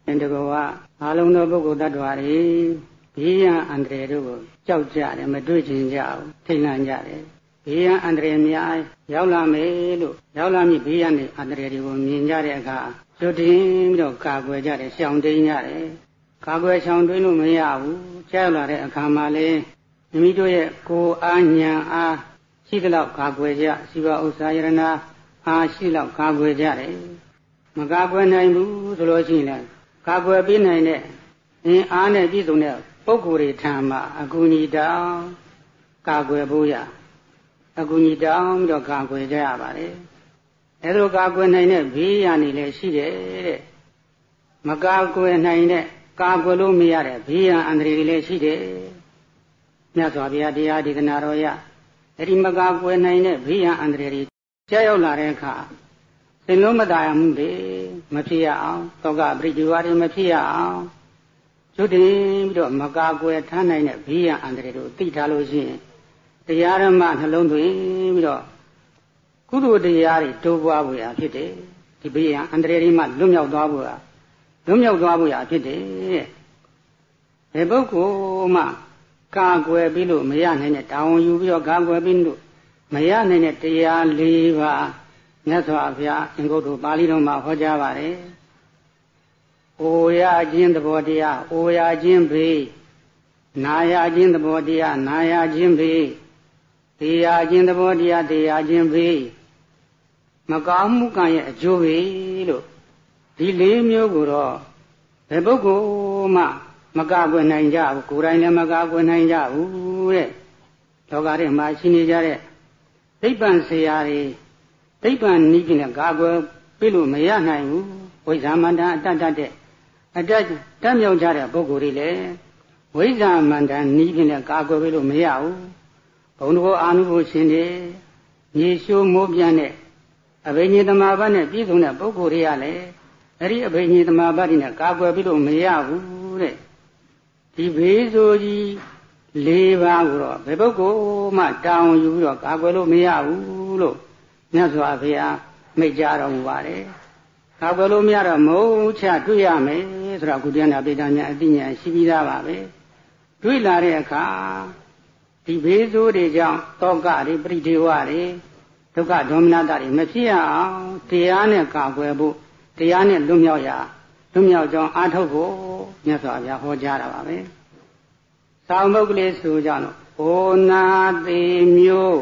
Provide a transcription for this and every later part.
တကောကအလုံးသောပုဂ္ဂိုလ်တ attva တွေဘေးရန်အန္တရာယ်တို့ကိုကြောက်ကြတယ်မတွေ့ချင်ကြဘူးထိတ်လန့်ကြတယ်ဘေးရန်အန္တရာယ်များရောက်လာမယ်လို့ရောက်လာမည့်ဘေးရန်အန္တရာယ်တွေကိုမြင်ကြတဲ့အခါကျွတ်တင်ပြီးတော့ကာကွယ်ကြတယ်ရှောင်တိန်ကြတယ်ကာကွယ်ရှောင်တိန်လို့မရဘူးကြောက်လာတဲ့အခါမှာလေမိမိတို့ရဲ့ကိုယ်အားဉာဏ်အားရှိသလောက်ကာကွယ်ကြစီဝဥစ္စာယရဏအားရှိလောက်ကာကွယ်ကြတယ်မကာကွယ်နိုင်ဘူးဆိုလို့ရှိရင်ကာကွယ်ပေးနိုင်တဲ့အင်းအားနဲ့ပြည့်စုံတဲ့ပုဂ္ဂိုလ်တွေထံမှာအကူအညီတောင်းကာကွယ်ဖို့ရအကူအညီတောင်းပြီးတော့ကာကွယ်ကြရပါတယ်အဲဒါကာကွယ်နိုင်တဲ့ဘေးရန်တွေလည်းရှိတယ်တဲ့မကာကွယ်နိုင်တဲ့ကာကွယ်လို့မရတဲ့ဘေးရန်အန္တရာယ်တွေလည်းရှိတယ်မြတ်စွာဘုရားတရားဒေသနာတော်ရအဲဒီမကာကွယ်နိုင်တဲ့ဘေးရန်အန္တရာယ်တွေကြားရောက်လာတဲ့အခါသင်လုံးမသာမှုတွေမဖြစ်ရအောင်သောကပရိဒီဝါတွေမဖြစ်ရအောင်ကျွတ်တင်ပြီးတော့မကာကွယ်ထားနိုင်တဲ့ဘေးရန်အန္တရာယ်တို့သိထားလို့ရှိရင်တရားဓမ္မနှလုံးသွင်းပြီးတော့ကုသိုလ်တရားတွေတိုးပွားဖို့ရဖြစ်တယ်ဒီဘေးရန်အန္တရာယ်တွေမှလွတ်မြောက်သွားဖို့ရဖြစ်တယ်ဘယ်ပုဂ္ဂိုလ်မှကာကွယ်ပြီးလို့မရနိုင်တဲ့တောင်းယူပြီးတော့ကာကွယ်ပြီးလို့မရနိုင်တဲ့တရား၄ပါးမြတ်စွာဘုရားအင်္ဂုတ္တပါဠိတော်မှာဟောကြားပါတယ်။အိုရခြင်းသဘောတရားအိုရခြင်းဘေးနာရခြင်းသဘောတရားနာရခြင်းဘေးသေရခြင်းသဘောတရားသေရခြင်းဘေးမကောင်းမှုကံရဲ့အကျိုးဘေးလို့ဒီ၄မျိုးကိုတော့ဘယ်ပုဂ္ဂိုလ်မှမကာကွယ်နိုင်ကြဘူးကိုယ်တိုင်လည်းမကာကွယ်နိုင်ကြဘူးတဲ့လောကထဲမှာရှိနေကြတဲ့သိပ္ပံဆရာတွေသိပ္ပံနည်းနဲ့ကာကွယ်ပြလို့မရနိုင်ဘူးဝိဇ္ဇာမန္တန်အတတ်တက်မြောက်ကြတဲ့ပုဂ္ဂိုလ်တွေလည်းဝိဇ္ဇာမန္တန်နည်းနဲ့ကာကွယ်ပြလို့မရဘူးဘုံတော်အာနုဘောရှင်တွေမြေရှိုးမိုးပြန်တဲ့အဘိညာဉ်သမာဘတ်နဲ့ပြည့်စုံတဲ့ပုဂ္ဂိုလ်တွေကလည်းအဲ့ဒီအဘိညာဉ်သမာဘတ်နဲ့ကာကွယ်ပြလို့မရဘူးတဲ့ဒီဘေးဆိုကြီး၄ပါးကိုတော့ဘယ်ပုဂ္ဂိုလ်မှတောင်းယူပြီးတော့ကာကွယ်လို့မရဘူးလို့မြတ်စွာဘုရားမိန့်ကြားတော်မူပါတယ်။ကာကွယ်လို့မရတော့မုတ်ချတွေ့ရမယ်ဆိုတော့ကုသနာပိဋကများအသိဉာဏ်ရှိပြီးသားပါပဲ။တွေ့လာတဲ့အခါဒီဘေးဆိုးတွေကြောင့်တောကတွေပရိဒေဝတွေဒုက္ခဒေါမနတတွေမဖြစ်ရအောင်တရားနဲ့ကာကွယ်ဖို့တရားနဲ့လွတ်မြောက်ကြောင်းအားထုတ်ဖို့မြတ်စွာဘုရားဟောကြားတာပါပဲ။သာမုတ်ကလေးဆိုကြတော့ဩနာတိမျိုး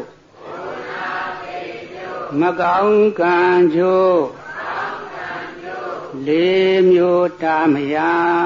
မကောင်းကံကြိုး၄မျိုးတာမရ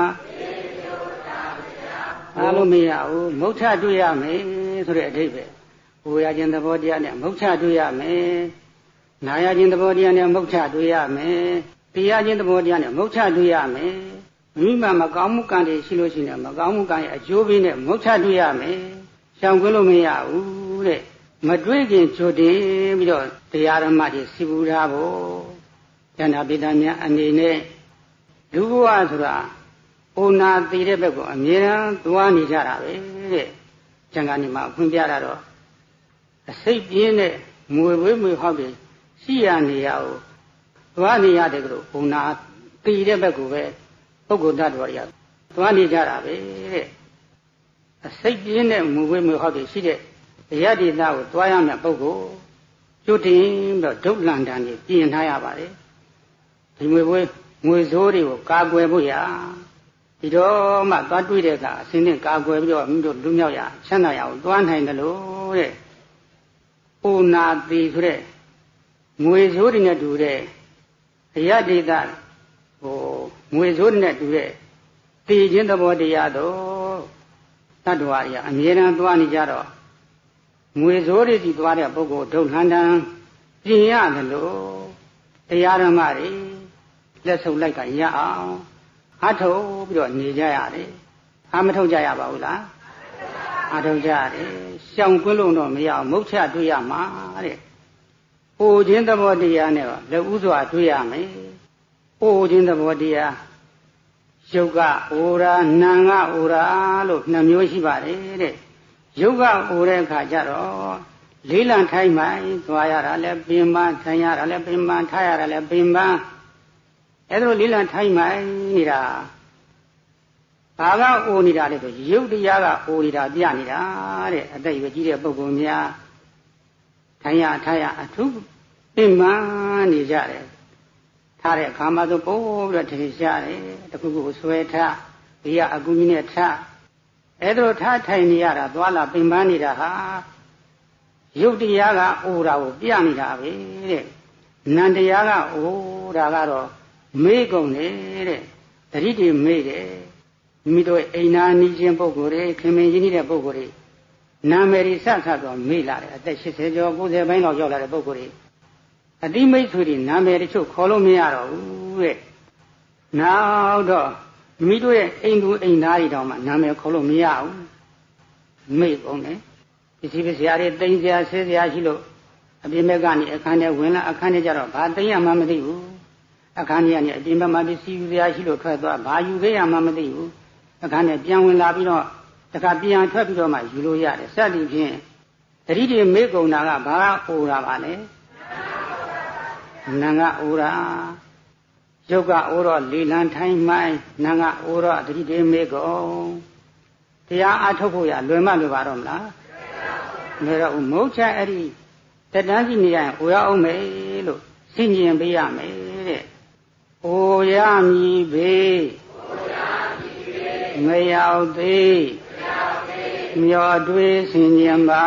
အားလုံးမရဘူးမုတ်ချတွေ့ရမယ်ဆိုတဲ့အဓိပ္ပာယ်ဟိုရခြင်းသဘောတရားနဲ့မုတ်ချတွေ့ရမယ်နာရခြင်းသဘောတရားနဲ့မုတ်ချတွေ့ရမယ်တရားခြင်းသဘောတရားနဲ့မုတ်ချတွေ့ရမယ်မိမမကောင်းမှုကံတွေရှိလို့ရှိရင်မကောင်းမှုကံရဲ့အကျိုးပေးနဲ့မုတ်ချတွေ့ရမယ်ရှောင်ကွင်းလို့မရဘူးတဲ့မတွေ့ခင်ကြိုတင်ပြီးတော့တရားဓမ္မတွေစီပူထားဖို့ဉာဏပိဋကများအနေနဲ့လူဘဝဆိုတာဩနာသိတဲ့ဘက်ကိုအမြဲတမ်းသွားနေကြတာပဲတဲ့ကျန်ကနေမှဖွင့်ပြတာတော့အစိတ်ပြင်းတဲ့မွေဝေးမွေဟောက်တွေရှိရနေရအောင်သွားနေရတယ်ကလို့ဩနာသိတဲ့ဘက်ကိုပဲပုဂ္ဂိုလ်တ attva တွေကသွားနေကြတာပဲတဲ့အစိတ်ပြင်းတဲ့မွေဝေးမွေဟောက်တွေရှိတဲ့တရားဒေသကိုသွားရမယ့်ပုဂ္ဂိုလ်ကျွတ်တင်ပြီးတော့ဒုက္လန္တန်ကြီးပြင်ထားရပါတယ်ဒီငွေစိုးတွေကိုကာကွယ်ဖို့ရဒီတော့မှသွားတွေ့တဲ့အခါအစင်းနဲ့ကာကွယ်ပြီးတော့မိတို့လူမြောက်ရချမ်းသာရအောင်သွားနိုင်တယ်လို့တဲ့။ဩနာတိဆိုတဲ့ငွေစိုးတွေနဲ့တူတဲ့တရားဒေသငွေစိုးတွေနဲ့တူတဲ့တည်ခြင်းသဘောတရားတော့တ attva တွေအမြဲတမ်းသွားနေကြတော့ငွေစိုးတွေစီသွားတဲ့ပုဂ္ဂိုလ်ဒုက္ခန္တံပြင်ရတယ်လို့တရားဓမ္မတွေလက်ဆုပ်လိုက်ကရအောင်အထုတ်ပြီးတော့နေကြရတယ်မထုတ်ကြရပါဘူးလားအထုတ်ကြရတယ်ရှောင်ကွင်းလို့တော့မရအောင်မုတ်ချတွေ့ရမှာတဲ့အိုခြင်းသဘောတရားနဲ့တော့လက်ဥစွာတွေ့ရမယ်အိုခြင်းသဘောတရားယုတ်ကအိုရာနာငါအိုရာလို့နှစ်မျိုးရှိပါတယ်တဲ့ယုတ်ကအိုတဲ့အခါကျတော့လေးလံထိုင်းမှသွားရတာလဲပင်ပန်းထိုင်ရတာလဲပင်ပန်းထားရတာလဲပင်ပန်းအဲ့ဒါလေးလံထိုင်းမှနေတာဘာကအိုနေတာလဲဆိုရုပ်တရားကအိုနေတာပြနေတာတဲ့အသက်ရွယ်ကြီးတဲ့ပုဂ္ဂိုလ်များထိုင်ရထားရအထုပင်မနေကြတယ်ထားတဲ့အခါမှာဆိုပို့ပြီးတော့ထင်ရှားတယ်တခုခုဆွဲထားဘေးကအကူကြီးနဲ့ထားအဲ့ဒါထားထိုင်နေရတာသွားလာပင်ပန်းနေတာဟာရုပ်တရားကအိုတာကိုပြနေတာပဲတဲ့နံတရားကအိုတာကတော့မေ့ကုန်တယ်တဲ့တတိတိမေ့တယ်မိမိတို့အိမ်နာနီးချင်းပုဂ္ဂိုလ်တွေခင်မင်ရင်းနေတဲ့ပုဂ္ဂိုလ်တွေနာမည်တွေဆက်ဆက်တော့မေ့လာတယ်အသက်80ကျော်90ပိုင်းလောက်ရောက်လာတဲ့ပုဂ္ဂိုလ်တွေအတိမိတ်ဆွေတွေနာမည်တချို့ခေါ်လို့မရတော့ဘူးတဲ့နောက်တော့မိမိတို့ရဲ့အိမ်သူအိမ်သားတွေတောင်မှနာမည်ခေါ်လို့မရဘူးမေ့ကုန်တယ်ပစ္စည်းပစ္စည်းတွေတိမ်စရာဆဲစရာရှိလို့အပြင်ဘက်ကနေအခန်းထဲဝင်လာအခန်းထဲကျတော့ဘာတိမ်ရမှမသိဘူးအခန်းကြီးကနေအပြင်ဘက်မှာပစ္စည်းယူစရာရှိလို့ထွက်သွားဘာယူခဲ့ရမှမသိဘူးအခန်းထဲပြန်ဝင်လာပြီးတော့တခါပြန်ထွက်ပြီးတော့မှယူလို့ရတယ်စသည်ဖြင့်တတိတိမေ့ကုန်တာကဘာအိုတာပါလဲနာငါအိုတာရုပ်ကအိုတော့လေလံထိုင်းမှိုင်းနာငါအိုတော့တတိတိမေ့ကုန်တရားအထုတ်ဖို့ရလွယ်မလွယ်ပါတော့မလားလွယ်တော့မဟုတ်ချအဲ့ဒီတတန်းစီနေရရင်အိုရအောင်မယ်လို့စဉ်းကျင်ပေးရမယ်တဲ့အိုရမည်ဘေးမရောက်သေးမျောတွေးဆင်ញံပါ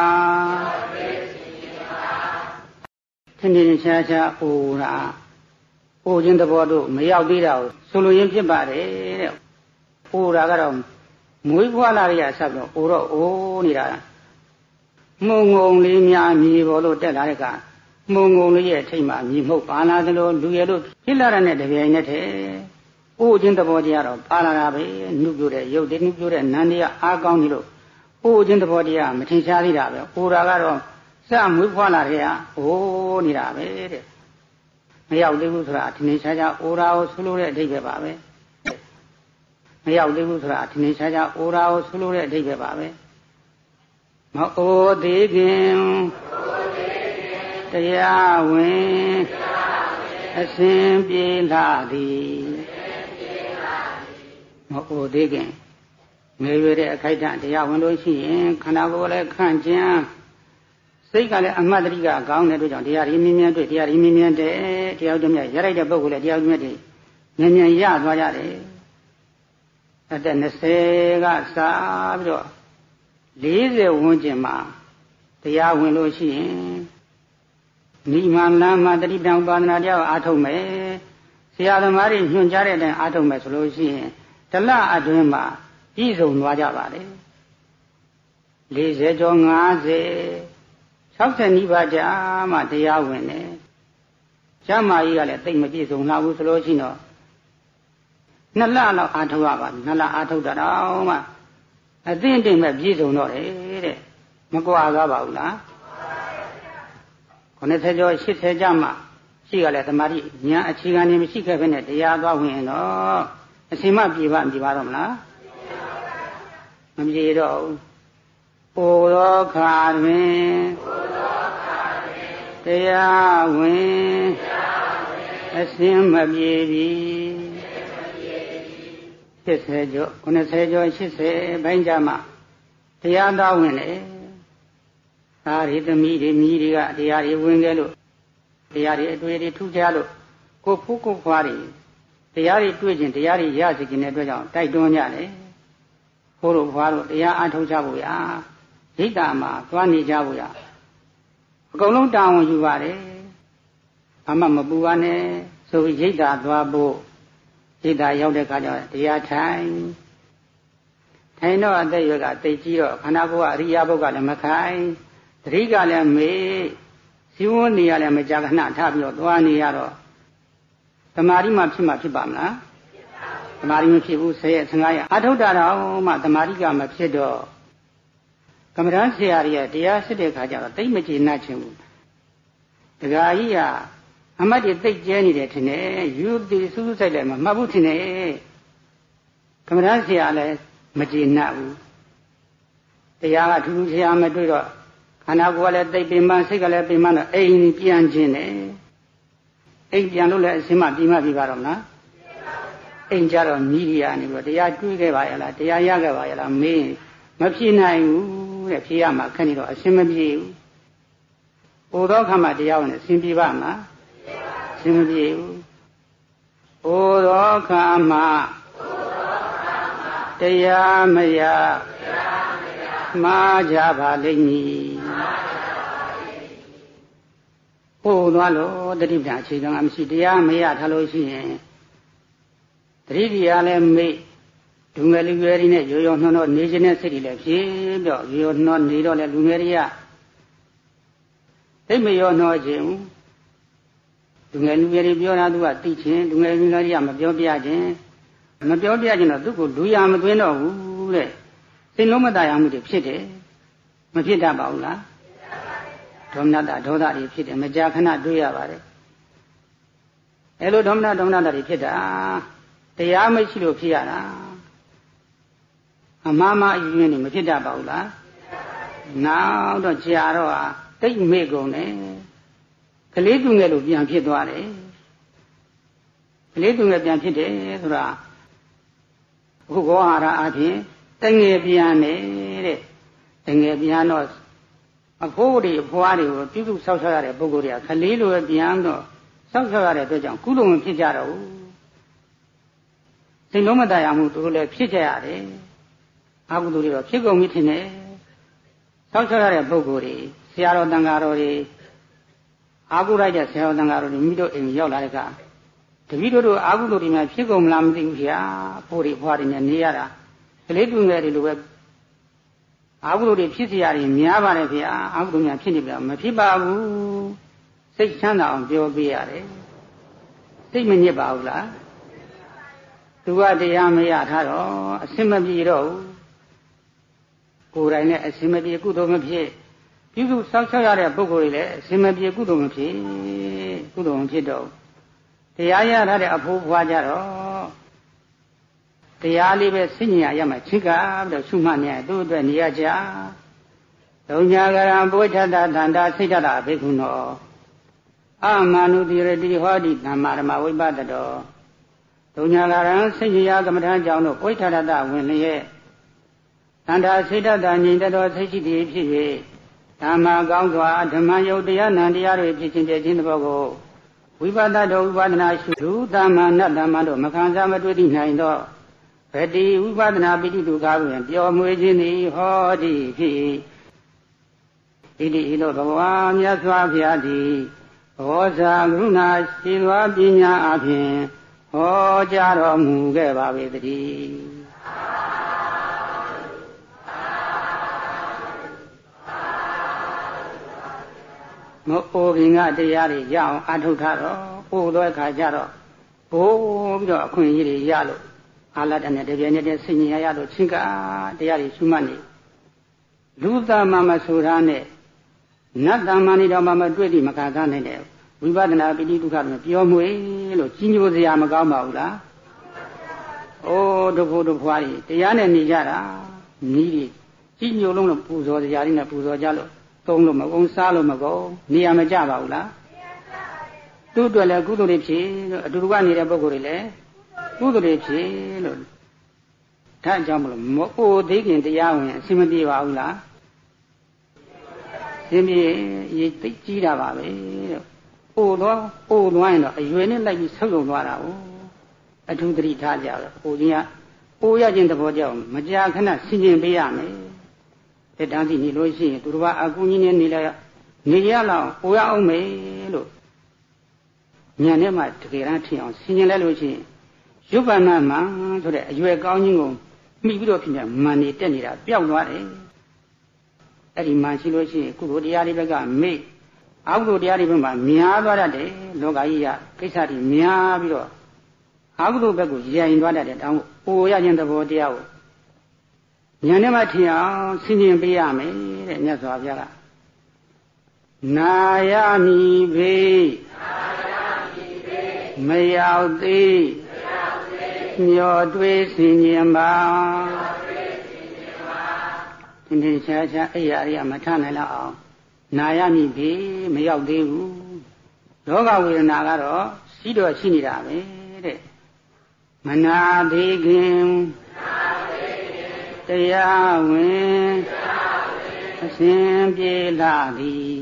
ထင်းထင်းရှားရှားအိုတာအိုခြင်းသဘောတို့မရောက်သေးတာကိုဆိုလိုရင်းဖြစ်ပါတယ်တဲ့အိုတာကတော့မွေးဖွားလာရဆက်တော့အိုတော့အိုးနေတာမှုံငုံလေးများမြည်ပေါ်လို့တက်လာတဲ့ကမှုံငုံလေးရဲ့အထိတ်မှာမြည်မှုတ်ပါလာသလိုလူရလို့ဖြစ်လာတဲ့တပြိုင်နက်တည်းအိုးခြင်းသဘောတရားတော့ပါလာတာပဲနှုတ်ပြတဲ့ရုပ်တွေနှုတ်ပြတဲ့နန္တရားအားကောင်းနေလို့အိုးခြင်းသဘောတရားမထင်ရှားသေးတာပဲအိုတာကတော့စမွေးဖွားလာတဲ့ကအိုးနေတာပဲတဲ့မရောက်သေးဘူးဆိုတာထင်ရှားရှားအိုတာကိုဆိုလိုတဲ့အဓိပ္ပာယ်ပါပဲမရောက်သေးဘူးဆိုတာထင်ရှားရှားအိုတာကိုဆိုလိုတဲ့အဓိပ္ပာယ်ပါပဲမအိုသေးခင်တရားဝင်အစဉ်ပြေလာသည်မအိုသေးခင်ငယ်ရွယ်တဲ့အခိုက်အတန့်တရားဝင်လို့ရှိရင်ခန္ဓာကိုယ်လည်းခန့်ကျန်းစိတ်ကလည်းအမှတ်တရကကောင်းတဲ့အတွက်ကြောင့်တရားရင်းမြင်းတွေ့တရားရင်းမြင်းတဲ့တရားတော်မြတ်ရလိုက်တဲ့ပုဂ္ဂိုလ်လည်းတရားတော်မြတ်တွေမြန်မြန်ရသွားကြတယ်အသက်20ကစားပြီးတော့40ဝန်းကျင်မှာတရားဝင်လို့ရှိရင်နိမန်လမ်းမှာတတိပံပါဒနာတရားအားထုတ်မယ်ဆရာသမားတွေညွှန်ကြားတဲ့အတိုင်းအားထုတ်မယ်ဆိုလို့ရှိရင်တလအတွင်းမှာပြည့်စုံသွားကြပါလေ40ကျော်50 60နိဗ္ဗာန်ကြာမှတရားဝင်တယ်ကျမ်းမာကြီးကလည်းတိတ်မပြည့်စုံလာဘူးဆိုလို့ရှိရင်2လလောက်အားထုတ်ရပါ2လအားထုတ်တာတော့မှအသင့်တင်မဲ့ပြည့်စုံတော့တယ်တဲ့မကွာကားပါဘူးလား90ကျော်80ကျမှရှိကလည်းသမာဓိဉာဏ်အခြေခံနေမရှိခဲ့ဘဲနဲ့တရားသွားဝင်ရင်တော့အစင်မပြေပါတော့မလားမပြေတော့ဘူးအိုသောခါတွင်တရားဝင်အစင်မပြေပြီ80ကျော်90ကျော်80ဘိုင်းကြမှာတရားတော်ဝင်တယ်ဒါရီသမီးတွေမြည်တွေကတရားတွေဝင်ခဲ့လို့တရားတွေအတွေ့တွေထူးခြားလို့ကိုဖူးကိုဖွားတွေတရားတွေတွေ့ခြင်းတရားတွေရစေခြင်းတဲ့အတွက်ကြောင့်တိုက်တွန်းကြတယ်ဖိုးတို့ဖွားတို့တရားအားထုတ်ကြဖို့ရဒိဋ္ဌာမှာသွားနေကြဖို့ရအကုန်လုံးတာဝန်ယူပါတယ်ဘာမှမပူပါနဲ့ဆိုပြီးဒိဋ္ဌာသွားဖို့ဒိဋ္ဌာရောက်တဲ့အခါကျတော့တရားထိုင်တော့အသက်ရွယ်ကတိတ်ကြီးတော့ခန္ဓာကိုယ်ကအရိယာဘုတ်ကလည်းမခိုင်တတိကလည်းမေးဇီဝနေရလည်းမကြာခဏထပြီးတော့သွားနေရတော့သမာဓိမှဖြစ်ပါမလားသမာဓိမဖြစ်ဘူး10ရက်15ရက်အထုတ်တာတော့မှသမာဓိကမဖြစ်တော့ကမ္မဋ္ဌာန်းဆရာကြီးကတရားစစ်တဲ့ခါကျတော့တိတ်မကျေနပ်ချင်ဘူးဒကာကြီးကအမတ်တွေတိတ်ကျဲနေတယ်ထင်တယ်ယူသည်စူးစူးဆိုင်လည်းမမှတ်ဘူးထင်တယ်ကမ္မဋ္ဌာန်းဆရာလည်းမကျေနပ်ဘူးတရားကထူးထူးခြားမတွေ့တော့ခန္ဓာကိုယ်ကလည်းတိတ်ပင်ပန်းစိတ်ကလည်းပင်ပန်းတော့အိမ်ပြန်ခြင်းတယ်အိမ်ပြန်လို့လည်းအစင်းမပြီးမှပြီးပါတော့မလားအိမ်ကြတော့မြည်ရနေပြီးတရားတွေးခဲ့ပါရဲ့လားတရားရခဲ့ပါရဲ့လားမေးမဖြစ်နိုင်ဘူးတဲ့ဖြေရမှာခက်နေတော့အရှင်းမပြေဘူး။ဟိုသောခါမှတရားဝင်အရှင်းပြေပါမှာအရှင်းမပြေဘူး။ဟိုသောခါမှတရားမရမှားကြပါလိမ့်မည်။ဟိုသွားလို့တတိပ္ပံအခြေခံအမရှိတရားမရထားလို့ရှိရင်တတိပ္ပံလည်းမေ့ဒုငယ်လူငယ်တွေနဲ့ရိုးရိုးနှောနှောနေခြင်းနဲ့စိတ်တွေလည်းဖြည်းပြော့ရိုးရိုးနှောနေတော့လေလူငယ်တွေကသိမရောနှောခြင်းလူငယ်လူငယ်တွေပြောတာသူကသိခြင်းလူငယ်လူငယ်တွေကမပြောပြခြင်းတော့သူ့ကိုလူရမသွင်းတော့ဘူးတဲ့စိတ်လုံးမတရာမှုတွေဖြစ်တယ်မဖြစ်တတ်ပါဘူးလားဒေါမနတဒေါသတွေဖြစ်တယ်မကြာခဏတွေ့ရပါတယ်အဲလိုဒေါမနတွေဖြစ်တာတရားမရှိလို့ဖြစ်ရတာအမှားမှားအယူရင်းနေမဖြစ်တတ်ပါဘူးလားနောက်တော့ကြာတော့တိတ်မေ့ကုန်တယ်ကလေးသူငယ်လိုပြန်ဖြစ်သွားတယ်ကလေးသူငယ်ပြန်ဖြစ်တယ်ဆိုတာအခုဘောဟာရအဖြစ်တငယ်ပြန်နေတဲ့တငယ်ပြန်တော့အဖိုးတွေအဖွားတွေကိုပြုစုဆောက်ရှောက်ရတဲ့ပုဂ္ဂိုလ်တွေကခလေးလိုပြန်တော့ဆောက်ရှောက်ရတဲ့အတွက်ကြောင့်ကုသိုလ်မဖြစ်ကြတော့ဘူးစိတ်လုံးမတရားမှုတို့လည်းဖြစ်ကြရတယ်အကုသိုလ်တွေတော့ဖြစ်ကုန်ပြီထင်တယ်ဆောက်ရှောက်ရတဲ့ပုဂ္ဂိုလ်တွေဆရာတော်တန်ဃာတော်တွေအာကုလိုက်တဲ့ဆရာတော်တန်ဃာတော်တွေမိတို့အိမ်ရောက်လာတဲ့အခါတပည့်တို့အာကုသိုလ်တွေများဖြစ်ကုန်မလားမသိဘူးခင်ဗျာအဖိုးတွေအဖွားတွေနဲ့နေရတာကလေးတူငယ်တွေလိုပဲအာဟုတွေဖြစ်เสียရတယ်များပါတယ်ခင်ဗျာအာဟုများဖြစ်နေပြီမဖြစ်ပါဘူးစိတ်ချမ်းသာအောင်ပြောပေးရတယ်စိတ်မညစ်ပါဘူးလားသူကတရားမရထားတော့အစင်မပြေတော့ဘူးကိုယ်တိုင်နဲ့အစင်မပြေကုသိုလ်မဖြစ်ပြုစုဆောက်ရှောက်ရတဲ့ပုဂ္ဂိုလ်တွေလည်းအစင်မပြေကုသိုလ်မဖြစ်တော့တရားရထားတဲ့အဖိုးဘွားကြတော့တရားလေးပဲစိညာရမှချင်းကပြီးတော့ရှုမှတ်နေသူ့အတွက်နေရကြသုံးညာကရံပုဋ္ဌတသန္တာစိတ်တတာဘိက္ခုနောအမနုတိရတိဟောတိဓမ္မဓမ္မဝိပဿတောသုံးညာကရံစိညာကမ္မထာကြောင့်တို့ပုဋ္ဌတဝင်လျက်သန္တာစိတ်တတာငြိမ်တော်စိတ်ရှိသည်ဖြစ်၍ဓမ္မကောင်းစွာဓမ္မယုတ်တရားနံတရားတွေဖြစ်ခြင်းတည်းခြင်းတစ်ပုဂ္ဂိုလ်ဝိပဿနာတော်ဝိပဿနာရှုဒုသမ္မာနတ္တမတို့မခံစားမတွေ့သိနိုင်သောဗတိဝိပဿနာပိဋိဒုက္ခတွင်ပျော်မွေ့ခြင်းသည်ဟောတိဖြစ်ဣတိဤသို့ဘဂဝါမြတ်စွာဘုရားသည်ဘောဇာကရုဏာရှိသောပညာအဖြင့်ဟောကြားတော်မူခဲ့ပါ၏တည်းမောအိုခင်ကတရားတွေရအောင်အထုတ်ထားတော့အိုသောအခါကျတော့ဘိုးပြီးတော့အခွင့်အရေးတွေရလို့အာလတနဲ့တပြည့်နဲ့ဆင်ញင်ရလို့ချင်းကတရားတွေရှုမှတ်နေလူသားမှမဆိုတာနဲ့နတ်သမဏိတော်မှမတွေ့တိမခါသားနိုင်တဲ့ဝိပဿနာပိဋိဒုက္ခတွေပြောမွေလို့ကြီးညိုစရာမကောင်းပါဘူးလား။အိုးတဖို့တဖွားကြီးတရားနဲ့နေကြတာနီးကြီးကြီးညိုလုံးလို့ပူဇော်စရာတွေနဲ့ပူဇော်ကြလို့သုံးလို့မကုန်စားလို့မကုန်နေရာမကြပါဘူးလား။သူ့အတွက်လည်းကုသိုလ်တွေဖြစ်လို့အတူတူကနေတဲ့ပုဂ္ဂိုလ်တွေလည်းကုသိုလ်တွေဖြစ်လို့ဒါကြောင့်မလို့မအိုသေးခင်တရားဝင်အစင်မပြေပါဘူးလား။ရှင်ပြေရေးသိကြီးတာပါပဲလို့အိုသွားရင်တော့အရွယ်နဲ့လိုက်ပြီးဆုပ်ယုံသွားတာ哦အထူးသတိထားကြတော့အိုခြင်းကအိုရခြင်းသဘောကြောင့်မကြာခဏဆင်ခြင်ပေးရမယ်တဲ့တန်းစီနေလို့ရှိရင်သူတို့ကအကူကြီးနဲ့နေရလောက်အိုရအောင်မယ်လို့ညံထဲမှာတကယ်တမ်းထင်အောင်ဆင်ခြင်လိုက်လို့ရှိရင်ရုပ်ပန္နမှဆိုတဲ့အရွယ်ကောင်းခြင်းကိုမိပြီးတော့ဖြစ်နေမှန်နေတက်နေတာပျောက်သွားတယ်အဲ့ဒီမှန်ရှိလို့ရှိရင်ကုသိုလ်တရားတွေဘက်ကမေ့အကုသိုလ်တရားတွေဘက်မှာများသွားတတ်တယ်လောကကြီးကကိစ္စတွေများပြီးတော့အကုသိုလ်ဘက်ကိုယဉ်သွားတတ်တယ်တောင်းအိုရခြင်းသဘောတရားကိုဉာဏ်နဲ့မှထင်အောင်ဆင်ခြင်ပေးရမယ်တဲ့မြတ်စွာဘုရားကနာယမိဘေးမရောက်သေးမျောတွေးဆင်ခြင်ပါသင်္ချာချာအဲ့ရအရာမထနိုင်လောက်အောင်နာယမိဘေးမရောက်သေးဘူးလောကဝေဒနာကတော့ရှိတော့ရှိနေတာပဲတဲ့မနာသေးခင်တရားဝင်အစဉ်ပြေလာသည်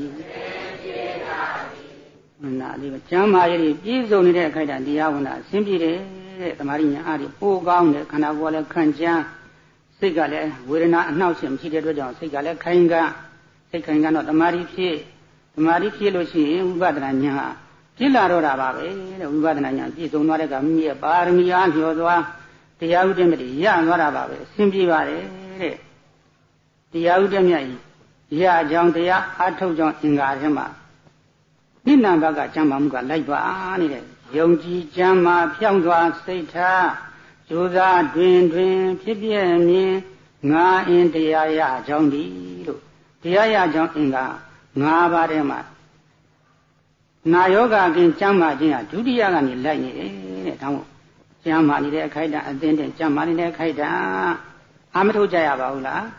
မနာသေးကျမ်းမာရေးပြည့်စုံနေတဲ့အခိုက်အတန့်တရားဝင်တာအစဉ်ပြေတယ်တဲ့သမာဓိဉာဏ်အားဖြင့်ပိုကောင်းတယ်ခန္ဓာကိုယ်လည်းခံကြမ်းစိတ်ကလည်းဝေဒနာအနှောက်အယှက်မရှိတဲ့အတွက်ကြောင့်စိတ်ကလည်းခိုင်ခံ့စိတ်ခိုင်ခံ့တော့သမာဓိဖြစ်လို့ရှိရင်ဝိပဿနာဉာဏ်ဟာပြည့်လာတော့တာပါပဲတဲ့ဝိပဿနာဉာဏ်ပြည့်စုံသွားတဲ့ကမိမိရဲ့ပါရမီအားလျော်သွားတရားဥဒ္ဓမြတ်ရသွားတာပါပဲအစဉ်ပြေပါတယ်တဲ့တရားဥဒ္ဓမြတ်ရအကြောင်းတရားအထုတ်ကြောင်းအင်္ဂါထဲမှာနိဏဘကကျမ်းမာမှုကလိုက်ပါနေတဲ့ယုံကြည်ကျမ်းမာဖြောင့်စွာစိတ်ထားကြိုးစားတွင်ဖြစ်ပြမြင်ငါအင်းတရားရအကြောင်းဒီလို့တရားရအကြောင်းအင်္ဂါ၅ပါးထဲမှာနာယောဂကင်းကျမ်းမာခြင်းဟာဒုတိယကနေလိုက်နေတယ်တဲ့ဒါမို့ကျမ်းမာနေတဲ့အခိုက်အတန့်အသင်းတဲ့ကျမ်းမာနေတဲ့အခိုက်အတန့်အာမထုတ်ကြရပါဘူးလား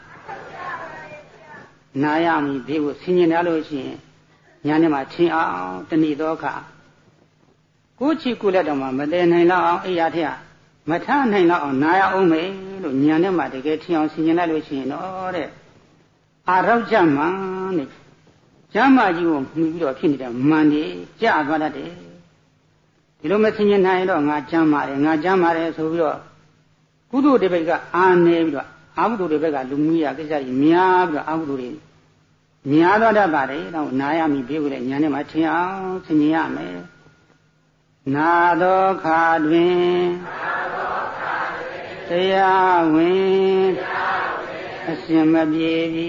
နာရမည်ဘေးကိုဆင်ញင်ရလို့ရှိရင်ညာနဲ့မှထင်အောင်တဏှိသောအခါကိုချီကိုလက်တော်မှာမတည်နိုင်တော့အောင်အိယာထက်မထနိုင်တော့အောင်နာရအောင်မေလို့ညာနဲ့မှတကယ်ထင်အောင်ဆင်ញင်လိုက်လို့ရှိရင်တော့တဲ့အာရောက်ကြမှာတဲ့ကျမ်းမာကြီးကိုမှီပြီးတော့ဖြစ်နေတဲ့မန်ကြီးကြာသွားတတ်တယ်ဒီလိုမဆင်ញင်နိုင်တော့ငါကျမ်းမာတယ်ဆိုပြီးတော့ကုသိုလ်တွေဘက်ကအာနေပြီးတော့အကုသိုလ်တွေဘက်ကလူမှုရကိစ္စကြီးများပြီးတော့အကုသိုလ်တွေများသွားတတ်ပါတယ်တော့နာရမည်ဘေးကိုလည်းညာနဲ့မှထင်အောင်ဆင်ញင်ရမယ်နာသောခါတွင်တရားဝင်အရှင်မပြေပြီ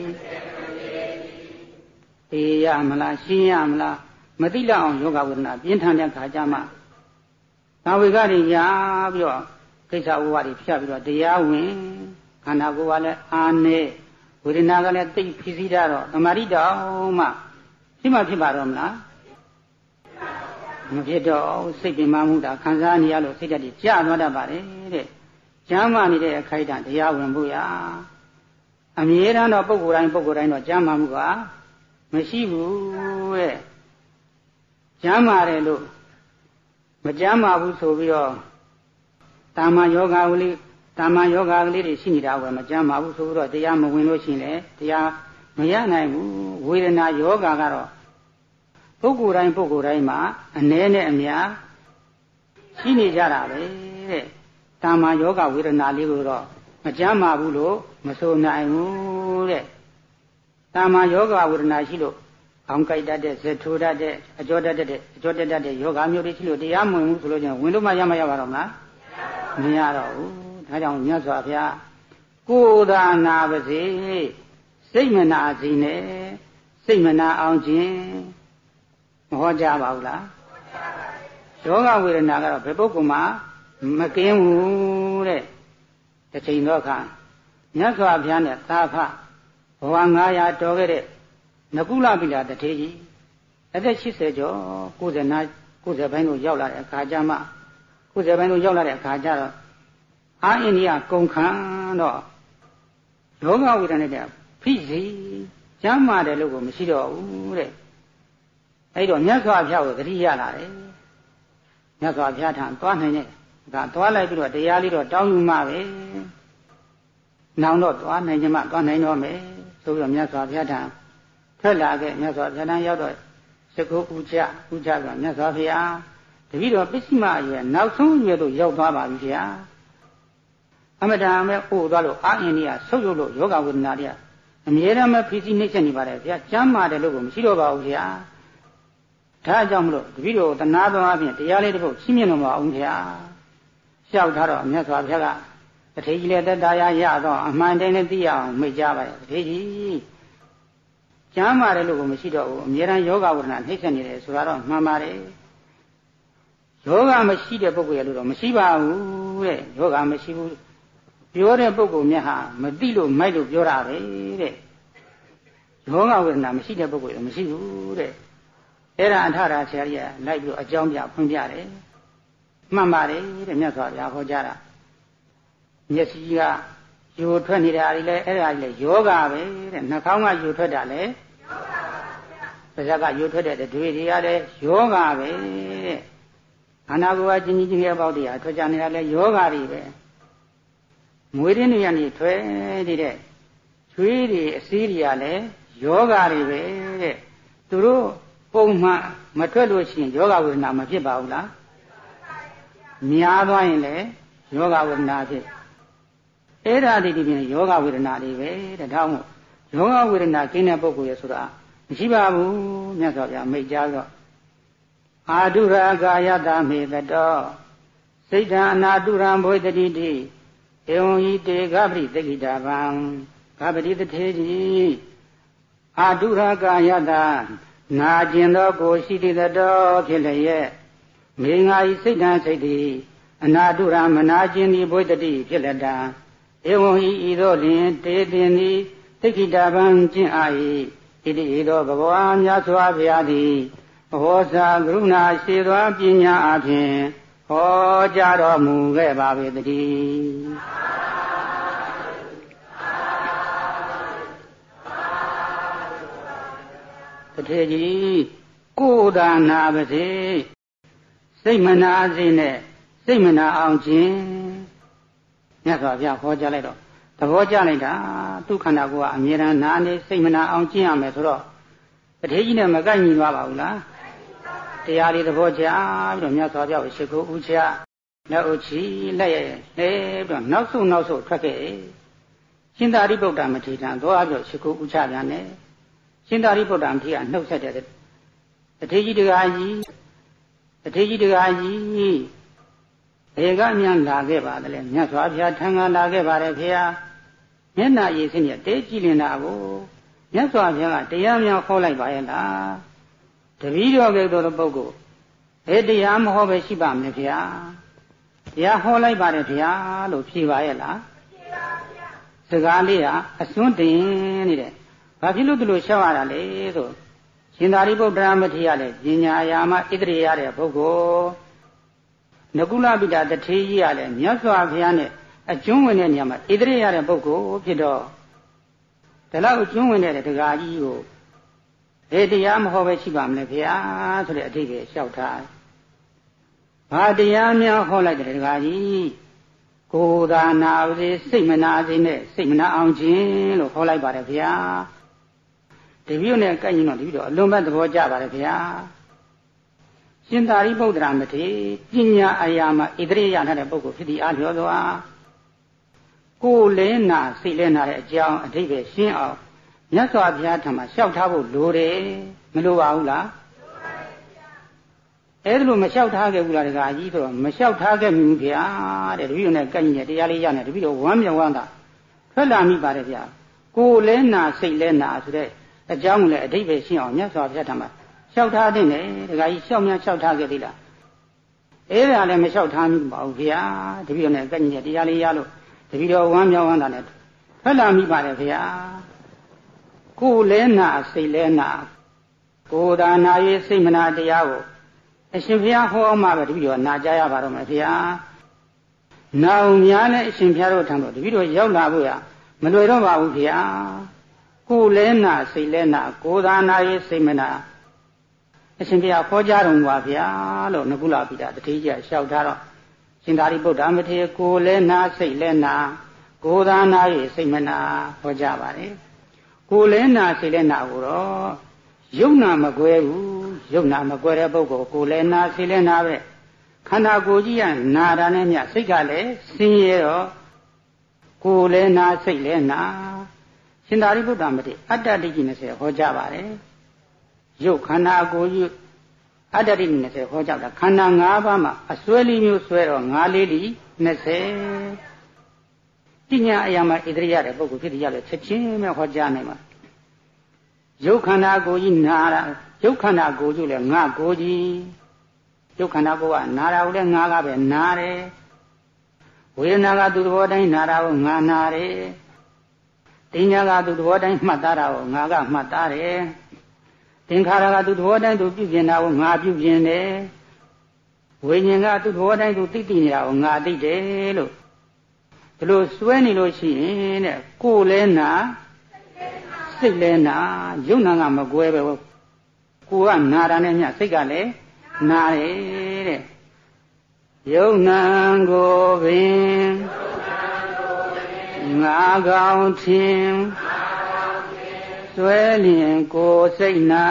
သိရမလားရှင်းရမလားမသိလောက်အောင်ယောဂဝေဒနာပြင်းထန်တဲ့ခါကျမှသာဝေကတွေရပြီးတော့ကိစ္စဝဝတွေဖြတ်ပြီးတော့တရားဝင်ခန္ဓာကိုယ်ကလည်းအာနေဝေဒနာကလည်းသိဖြစ်စီတာတော့သမာဓိတောင်မှဖြစ်ပါတော့မလားမဖြစ်တော့စိတ်ပြင်းမှမှုတာခံစားနေရလို့စိတ်ဓာတ်ကြီးကျသွားတတ်ပါတယ်တဲ့ကျမ်းမာနေတဲ့အခိုက်အတန့်တရားဝင်ဖို့ရအမြဲတမ်းတော့ပုဂ္ဂိုလ်တိုင်းတော့ကျမ်းမာမှုကမရှိဘူးတဲ့ကျမ်းမာတယ်လို့မကျမ်းမာဘူးဆိုပြီးတော့တာမန်ယောဂကလေးတွေရှိနေတာကမကျမ်းမာဘူးဆိုပြီးတော့တရားမဝင်လို့ရှိရင်လည်းတရားမရနိုင်ဘူးဝေဒနာယောဂကတော့ပုဂ္ဂိုလ်တိုင်းမှာအနည်းနဲ့အများရှိနေကြတာပဲတဲ့တာမန်ယောဂဝေဒနာလေးကိုတော့မကျမ်းမာဘူးလို့မဆိုနိုင်ဘူးတဲ့တာမန်ယောဂဝေဒနာရှိလို့အောင်းကြိုက်တတ်တဲ့ဇက်ထိုးတတ်တဲ့အကျော်တတ်တဲ့ယောဂမျိုးတွေရှိလို့တရားမဝင်ဘူးဆိုလို့ကျရင်ဝင်လို့မှရပါတော့မလားမရတော့ဘူးဒါကြောင့်မြတ်စွာဘုရားကိုယ်သာနာပါစေစိတ်မနာစေနဲ့စိတ်မနာအောင်ခြင်းမဟောကြားပါဘူးလားယောဂဝေဒနာကတော့ဘယ်ပုဂ္ဂိုလ်မှမကင်းဘူးတဲ့တစ်ချိန်တော့ခါမြတ်စွာဘုရားနဲ့သာဖဘဝ900တော်ခဲ့တဲ့နကုလပိလာတထေကြီးအသက်80ကျော်90ပိုင်းကိုရောက်လာတဲ့အခါကျမှ90ပိုင်းကိုရောက်လာတဲ့အခါကျတော့အာအိန္ဒိယကုန်ခန်းတော့ယောဂဝေဒနာနဲ့ဖိစီကျမ်းမာတယ်လို့ကိုမရှိတော့ဘူးတဲ့အဲ့တော့မြတ်စွာဘုရားကိုသတိရလာတယ်မြတ်စွာဘုရားထံသွားနိုင်တဲ့ဒါသွားလိုက်ပြီးတော့တရားလေးတော့တောင်းယူမှပဲနောင်တော့သွားနိုင်ကြမှသွားနိုင်တော့မယ်ဆိုပြီးတော့မြတ်စွာဘုရားထံထွက်လာခဲ့မြတ်စွာဘုရားထံရောက်တော့စကုဥချကမြတ်စွာဘုရားတပည့်တော်ပစ္စည်းမအရွယ်နောက်ဆုံးအရွယ်သို့ရောက်သွားပါပြီဗျာအမတန်မဲ့ပို့သွားလို့အာအိန္ဒိယဆုပ်ယုပ်လို့ယောဂဝေဒနာတွေအမြဲတမ်းပဲဖိစီးနှိမ့်ဆက်နေပါတယ်ဗျာကျမ်းမာတယ်လို့ကိုမရှိတော့ပါဘူးဗျာဒါကြောင့်မလို့တပည့်တော်သနာတော်အပြင်တရားလေးတစ်ပုဒ်ရှင်းမြင်တော်မအောင်ဗျာလျှောက်ထားတော့မြတ်စွာဘုရားကတထေကြီးလည်းသက်သာရတော့အမှန်တိုင်းလည်းသိရအောင်မိတ်ကြပါရဲ့တထေကြီးကျမ်းမာတယ်လို့ကိုမရှိတော့ဘူးအမြဲတမ်းယောဂဝေဒနာနှိမ့်ဆက်နေတယ်ဆိုတော့မှန်ပါတယ်ယောဂမရှိတဲ့ပုဂ္ဂိုလ်ရလို့တော့မရှိပါဘူးတဲ့ယောဂမရှိဘူးပြောတဲ့ပုဂ္ဂိုလ်မြတ်ဟာမသိလို့မိုက်လို့ပြောတာပဲတဲ့ယောဂဝေဒနာမရှိတဲ့ပုဂ္ဂိုလ်ရမရှိဘူးတဲ့အဲ့ဒါအထရာဆရာကြီးကလိုက်ပြီးတော့အကြောင်းပြဖွင့်ပြတယ်မှန်ပါတယ်တဲ့မြတ်စွာဘုရားဟောကြားတာမျက်စိကယူထွက်နေတာတွေလည်းအဲ့ဒါကြီးလည်းယောဂပဲတဲ့နှာခေါင်းကယူထွက်တာလည်းယောဂပါဗျာပါးစပ်ကယူထွက်တဲ့တွေတွေကလည်းယောဂပဲတဲ့ခန္ဓာကိုယ်ကကြီးကြီးငယ်ပေါက်တရားထွက်ကြနေတာလဲယောဂတွေပဲမွေးရင်းတွေကနေထွက်နေတဲ့ချွေးတွေအစည်းတွေကလည်းယောဂတွေပဲတဲ့သူတို့ပုံမှန်မထွက်လို့ရှိရင်ယောဂဝေဒနာမဖြစ်ပါဘူးလားများသွားရင်လည်းယောဂဝေဒနာဖြစ်အဲ့ဒါဒီပြင်ယောဂဝေဒနာတွေပဲတဲ့ဒါမှမဟုတ်ယောဂဝေဒနာကျင်းတဲ့ပုဂ္ဂိုလ်ရဲ့ဆိုတာမရှိပါဘူးမြတ်စွာဘုရားမိတ်ကြားတော့အာတုရာကာယတမေတတောစိတ်တံအနာတုရံဘွေတတိတိဧဝံဤတေကပရိသကိတာဗံကပတိတထေကြီးအာတုရာကာယတနာကျင်သောကိုရှိတည်တော်ဖြစ်လျက်မေငါဤစိတ်တံစိတ်တိအနာတုရံမနာကျင်သည်ဘွေတတိဖြစ်လက်တာဧဝံဤသို့လင်တေတင်သည်သကိတာဗံကျင့်အာ၏ဣတိဤသောဘဂဝါမြတ်စွာဘုရားသည်ဟောစာကရုဏာရှိသောပညာအဖြင့်ဟောကြားတော်မူခဲ့ပါပေတည်းတထေကြီးကိုယ်ဒါနာပါစေစိတ်မနာစေနဲ့စိတ်မနာအောင်ခြင်းမြတ်စွာဘုရားဟောကြားလိုက်တော့သဘောကျလိုက်တာသူခန္ဓာကိုယ်ကအမြဲတမ်းနာနေစိတ်မနာအောင်ကျင့်ရမယ်ဆိုတော့တထေကြီးနဲ့မကိုက်ညီသွားပါဘူးလားတရားလေးသဘောကျပြီးတော့မြတ်စွာဘုရားကိုရှိခိုးဥချလက်ဥချီလက်ရလဲပြီးတော့နောက်ဆုံးထွက်ခဲ့ရှင်သာရိပုတ္တမထေရသွားပြီးတော့ရှိခိုးဥချပြန်တယ်ရှင်သာရိပုတ္တမထေရနှုတ်ဆက်တဲ့တထေကြီးတကားကြီးဘယ်ကမြန်လာခဲ့ပါသလဲမြတ်စွာဘုရားထံကလာခဲ့ပါတယ်ဖေဟာမျက်နှာရည်စင်းနဲ့တဲကြည့်လင်တာကိုမြတ်စွာဘုရားကတရားများခေါ်လိုက်ပါရဲ့လားတပည့်တော်ကဲ့သို့သောပုဂ္ဂိုလ်ဘယ်တရားမဟောပဲရှိပါမလဲဖေဟာတရားဟောလိုက်ပါတယ်ဖေဟာလို့ဖြေပါရဲ့လားဖြေပါဗျာစကားလေးကအစွန်းတင်နေတဲ့ဘာဖြစ်လို့ဒီလိုရှောက်ရတာလဲဆိုရှင်သာရိပုတ္တရာမထေရလည်းပညာအရာမှဣတရိရတဲ့ပုဂ္ဂိုလ်နကုလပိတာတထေကြီးကလည်းမြတ်စွာဘုရားနဲ့အကျွမ်းဝင်တဲ့နေရာမှာဣတရိရတဲ့ပုဂ္ဂိုလ်ဖြစ်တော့ဒါလောက်အကျွမ်းဝင်တဲ့တကားကြီးကိုဘယ်တရားမဟောပဲရှိပါမလဲဗျာဆိုတဲ့အဓိပ္ပာယ်လျှောက်ထားဘာတရားများဟောလိုက်တဲ့တကားကြီးကိုယ်သာနာပါစေစိတ်မနာစေနဲ့စိတ်မနာအောင်ခြင်းလို့ဟောလိုက်ပါတယ်ဗျာတပည့်နဲ့ကိုက်ရင်တော့တပည့်တော့အလွန်ပဲသဘောကျပါတယ်ဗျာရှင်သာရိပုတ္တရာမထေရပညာအရာမှာဣတရိယထားတဲ့ပုဂ္ဂိုလ်ဖြစ်သည်အားလျော်စွာကိုယ်လဲနာစိတ်လဲနာတဲ့အကြောင်းအဓိပ္ပာယ်ရှင်းအောင်မြတ်စွာဘုရားထံမှာလျှောက်ထားဖို့လိုတယ်မလိုပါဘူးလားလိုပါရဲ့ဗျာအဲ့ဒါလို့မလျှောက်ထားခဲ့ဘူးလားတကားကြီးဆိုတော့မလျှောက်ထားခဲ့ဘူးဗျာတဲ့တပည့်နဲ့ကိုက်ရင်တရားလေးရနေတပည့်တော့ဝမ်းမြောက်ဝမ်းသာထွက်လာမိပါတယ်ဗျာကိုယ်လဲနာစိတ်လဲနာဆိုတဲ့အကြောင်းကိုလည်းအဓိပ္ပာယ်ရှင်းအောင်မြတ်စွာဘုရားထံမှာလျှောက်ထားတဲ့နဲ့တခါကြီးလျှောက်များလျှောက်ထားခဲ့သေးလားအဲ့ဒါလည်းမလျှောက်ထားမိပါဘူးဗျာတပည့်တော်နဲ့ကညင်တရားလေးရလို့တပည့်တော်ဝမ်းမြောက်ဝမ်းသာနဲ့ထွက်လာမိပါတယ်ဗျာကိုယ်လဲနာစိတ်လဲနာကိုယ်သာနာ၍စိတ်မနာတရားကိုအရှင်ဘုရားဟောမှပဲတပည့်တော်နာကြရပါတော့မယ်ဗျာနောင်များနဲ့အရှင်ဘုရားတို့ထံတော်တပည့်တော်ရောက်လာဖို့ရမလွယ်တော့ပါဘူးဗျာကိုယ်လဲနာစိတ်လဲနာကိုယ်သာနာ၍စိတ်မနာအရှင်ဘုရားခေါ်ကြတော်မူပါဗျာလို့နကုလပိတာတထေးကြီးလျှောက်ထားတော့ရှင်သာရိပုတ္တမထေရကိုယ်လဲနာစိတ်လဲနာကိုယ်သာနာ၍စိတ်မနာဟောကြပါတယ်ကိုယ်လဲနာစိတ်လဲနာကိုတော့ယုံနာမကွဲဘူးယုံနာမကွဲတဲ့ပုဂ္ဂိုလ်ကိုယ်လဲနာစိတ်လဲနာပဲခန္ဓာကိုယ်ကြီးကနာတာနဲ့မြစိတ်ကလည်းဆင်းရဲတော့ကိုယ်လဲနာစိတ်လဲနာရှင်သာရိပုတ္တမထေရအတ္တတိကြီး20ဟောကြပါတယ်ရုပ်ခန္ဓာကိုယ်ကြီးအတ္တတိ20ဟောကြတာခန္ဓာ5ပါးမှာအစွဲလေးမျိုးစွဲတော့5လေးလီ20ပညာအရာမှာဣတရိယတဲ့ပုဂ္ဂိုလ်ဖြစ်ရတဲ့ချက်ချင်းပဲဟောကြားနိုင်မှာရုပ်ခန္ဓာကိုယ်ကြီးနာတာရုပ်ခန္ဓာကိုယ်ကြီးလည်းငါကိုယ်ကြီးရုပ်ခန္ဓာကိုယ်ကနာတာကိုလည်းငါကပဲနာတယ်ဝေဒနာကသူ့သဘောတိုင်းနာတာကိုငါနာတယ်တင်ညာကသူ့သဘောတိုင်းမှတ်သားတာကိုငါကမှတ်သားတယ်သင်္ခါရကသူ့သဘောတိုင်းသူပြုပြင်တာကိုငါပြုပြင်တယ်ဝိညာဉ်ကသူ့သဘောတိုင်းသူသိသိနေတာကိုငါသိတယ်လို့ဒီလိုစွဲနေလို့ရှိရင်တဲ့ကိုယ်လဲနာစိတ်လဲနာယုံနာကမကွဲပဲကိုယ်ကနာတာနဲ့ညစိတ်ကလည်းနာတယ်တဲ့ယုံနံကိုပင်ငါကောင်းထင်ဆွဲလျင်ကိုစိတ်နာ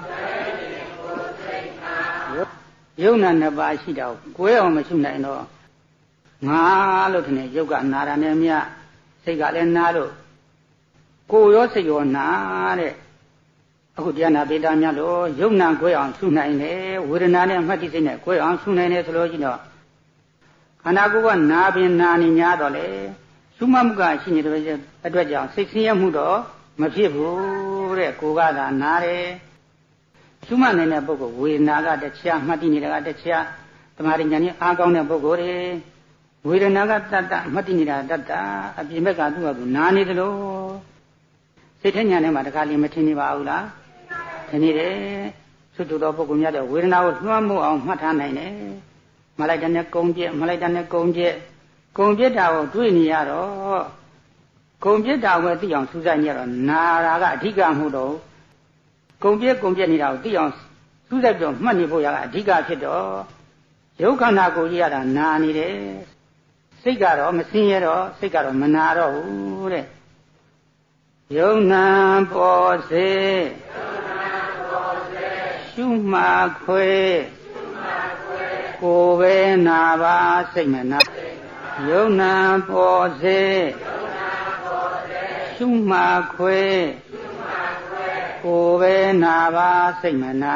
ယုံနာနှစ်ပါးရှိတော့ကိုယ်အောင်မရှိနိုင်တော့ငါလို့ထင်တယ်ယုတ်ကနာတာနဲ့မြစိတ်ကလည်းနာလို့ကိုယ်ရောစိတ်ရောနာတဲ့အခုတရားနာပိဋကများလို့ယုံနာကိုယ်အောင်ရှုနိုင်တယ်ဝေဒနာနဲ့မှတ်တိစိတ်နဲ့ကိုယ်အောင်ရှုနိုင်တယ်ဆိုလို့ရှိတော့ခန္ဓာကိုယ်ကနာပင်နာနေ냐တော့လေရှုမှတ်မှုကရှိနေတဲ့အတွက်ကြောင့်စိတ်ဆင်းရဲမှုတော့မဖြစ်ဘူးတဲ့ကိုယ်ကသာနာတယ်ရှုမှတ်နိုင်တဲ့ပုဂ္ဂိုလ်ဝေဒနာကတခြားမှတ်တိနေတာကတခြားတမာရဉာဏ်ကြီးအားကောင်းတဲ့ပုဂ္ဂိုလ်တွေဝေဒနာကတတ္တမှတ်တိနေတာတတ္တအပြင်ဘက်ကသူ့ဟာသူနာနေသလိုစိတ်ထဉာဏ်ထဲမှာတခါလေးမထင်နေပါဘူးလားထင်နေတယ်သုတ္တတော်ပုဂ္ဂိုလ်များတဲ့ဝေဒနာကိုလွှမ်းမိုးအောင်မှတ်ထားနိုင်တယ်မလိုက်တဲ့နဲ့ကုံပြက်မလိုက်တဲ့နဲ့ကုံပြက်တာကိုတွေ့နေရတော့ကုံပြက်တာကိုသိအောင်စူးစိုက်နေရတော့နာတာကအဓိကမဟုတ်တော့ကုံပြက်နေတာကိုသိအောင်စူးစိုက်ပြီးတော့မှတ်နေဖို့ရကအဓိကဖြစ်တော့ယုတ်ခန္ဓာကိုယ်ကြီးရတာနာနေတယ်စိတ်ကတော့မစင်းရတော့စိတ်ကတော့မနာတော့ဘူးတဲ့ယုံနာပေါ်စေရှုမှခွေကိုယ်ပဲနာပါစိတ်မနာယုံနာပေါ်စေရှုမှခွေကိုယ်ပဲနာပါစိတ်မနာ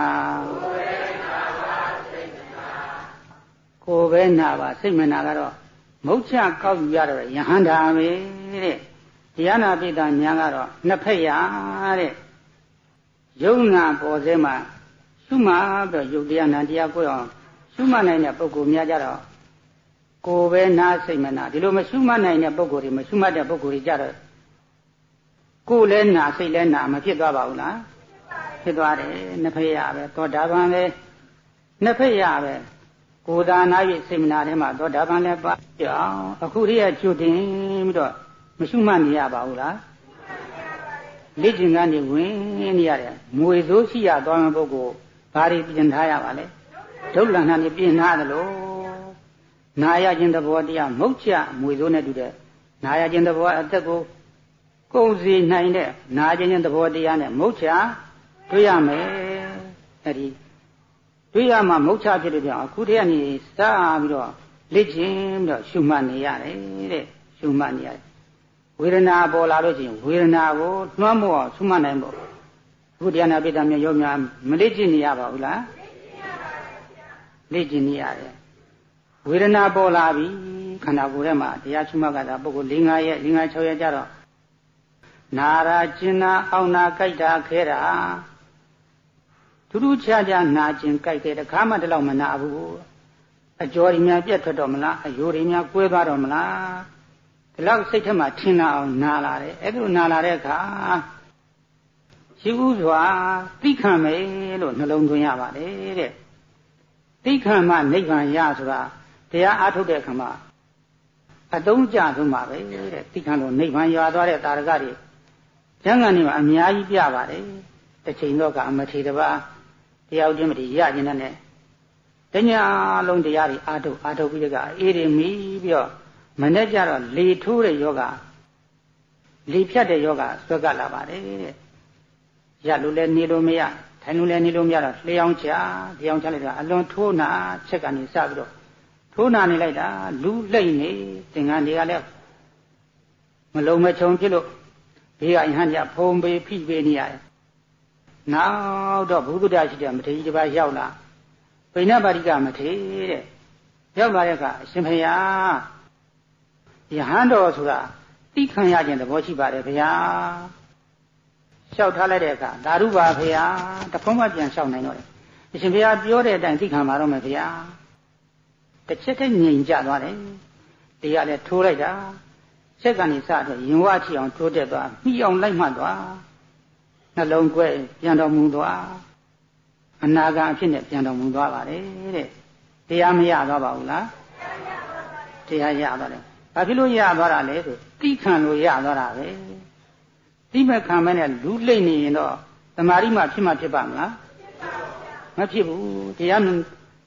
ကိုယ်ပဲနာပါစိတ်မနာကတော့မုတ်ချကောက်ယူရတော့ယဟန္တာပဲတဲ့တရားနာပိဋကများကတော့နှစ်ဖက်ရတဲ့ယုံနာပေါ်စေမှာရှုမှပြီးယုတ်တရားနာတရားကိုအောင်ရှုမှတ်နိုင်တဲ့ပုဂ္ဂိုလ်များကြတော့ကိုယ်ပဲနာစိတ်မနာဒီလိုမရှုမှတ်နိုင်တဲ့ပုဂ္ဂိုလ်တွေမရှုမှတ်တဲ့ပုဂ္ဂိုလ်တွေကြတော့ကိုယ်လည်းနာစိတ်လည်းနာမဖြစ်သွားပါဘူးလားဖြစ်သွားတယ်နှစ်ဖက်ရပဲသောတာပန်ပဲနှစ်ဖက်ရပဲကိုယ်သာနာ၍စိတ်မနာထဲမှာသောတာပန်လည်းပါအောင်အခုတည်းကကျွတ်တင်ပြီးတော့မရှုမှတ်နေရပါဘူးလားလေ့ကျင့်ကနေဝင်နေရတယ်မွေစိုးရှိရသွားတဲ့ပုဂ္ဂိုလ်ဘာတွေပြင်ထားရပါလဲဒုလန္နာနေပြင်ထားတယ်လို့နာရခြင်းသဘောတရားမုတ်ချမွေစိုးနဲ့တူတဲ့နာရခြင်းသဘောအသက်ကိုကုန်စီနိုင်တဲ့နာခြင်းသဘောတရားနဲ့မုတ်ချတွေ့ရမယ်အဲ့ဒီတွေ့ရမှမုတ်ချဖြစ်တဲ့ကြောင့်အခုတည်းကနေစပြီးတော့လေ့ကျင့်ပြီးတော့ရှုမှတ်နေရတယ်တဲ့ရှုမှတ်နေရတယ်ဝေဒနာပေါ်လာလို့ရှိရင်ဝေဒနာကိုလွှမ်းမိုးအောင်ရှုမှတ်နိုင်ဖို့အခုတရားနာပိဋကမြေရောများမလေ့ကျင့်နေရပါဘူးလားလေ့ကျင့်နေရတယ်ဝေဒနာပေါ်လာပြီခန္ဓာကိုယ်ထဲမှာတရားရှုမှတ်ကြတာပုဂ္ဂိုလ်၄-၅ ရက်၄-၅ 6 ရက်ကြတော့နာရာကျင်နာအောင်နာကြိုက်တာခဲတာထူးထူးခြားခြားနာကျင်ကြိုက်တဲ့တခါမှတလောက်မနာဘူးအကျော်တွေများပြတ်ထွက်တော့မလားအယိုးတွေများကွဲသွားတော့မလားဒီလောက်စိတ်ထဲမှာထင်လာအောင်နာလာတယ်အဲ့လိုနာလာတဲ့အခါရှိဘူးစွာသိခံမယ်လို့နှလုံးသွင်းရပါတယ်တဲ့သိခံမှနိဗ္ဗာန်ရဆိုတာတရားအားထုတ်တဲ့အခါမှာအသုံးကျဆုံးပါပဲတဲ့သိခံလို့နိဗ္ဗာန်ရသွားတဲ့တာရကတွေကျမ်းဂန်တွေမှာအများကြီးပြပါတယ်တစ်ချိန်တော့ကအမထေတပါတရားချင်းမတိရကျင်တဲ့တညာလုံးတရားတွေအားထုတ်ပြီးတဲ့ကအေးတွေမီးပြီးတော့မနဲ့ကြတော့လေထိုးတဲ့ယောဂလေဖြတ်တဲ့ယောဂဆွဲကလာပါတယ်တဲ့ရလို့လည်းနေလို့မရထိုင်လို့လည်းနေလို့မရတော့လျှောင်းချတရားချလိုက်တာအလွန်ထိုးနာချက်ကနေစပြီးတော့ထိုးနာနေလိုက်တာလူလိမ့်နေသင်္ကန်းတွေကလည်းမလုံးမချုံဖြစ်လို့ဘေးကယဟန်ကြဖုံးပေးဖိပေးနေရတယ်နောက်တော့ဘုဒ္ဓတရားရှိတဲ့မထေရကြီးတစ်ပါးရောက်လာပိဏပါတိကမထေရတဲ့ရောက်လာတဲ့အခါအရှင်ဘုရားယဟန်တော်ဆိုတာသိခံရခြင်းသဘောရှိပါတယ်ဗျာလျှောက်ထားလိုက်တဲ့အခါဓာရုပါဗျာတဖုံးမပြန်လျှောက်နိုင်တော့တယ်အရှင်ဘုရားပြောတဲ့အတိုင်းသိခံပါတော့မယ်ဗျာတစ်ချက်တည်းငြိမ်ကြသွားတယ်တရားလည်းထိုးလိုက်တာချက်ကနေစတော့ရင်ဝချီအောင်ထိုးတက်သွားမိအောင်လိုက်မှတ်သွားနှလုံးကွဲပြန်တော်မူသွားအနာဂတ်အဖြစ်နဲ့ပြန်တော်မူသွားပါတယ်တဲ့တရားမရသွားပါဘူးလားတရားရသွားတယ်ဘာဖြစ်လို့ရသွားတာလဲဆိုသိခံလို့ရသွားတာပဲသိမဲ့ခံမဲ့နဲ့လူလိမ့်နေရင်တော့တမာရီမှဖြစ်မှဖြစ်ပါမလားမဖြစ်ဘူးတရား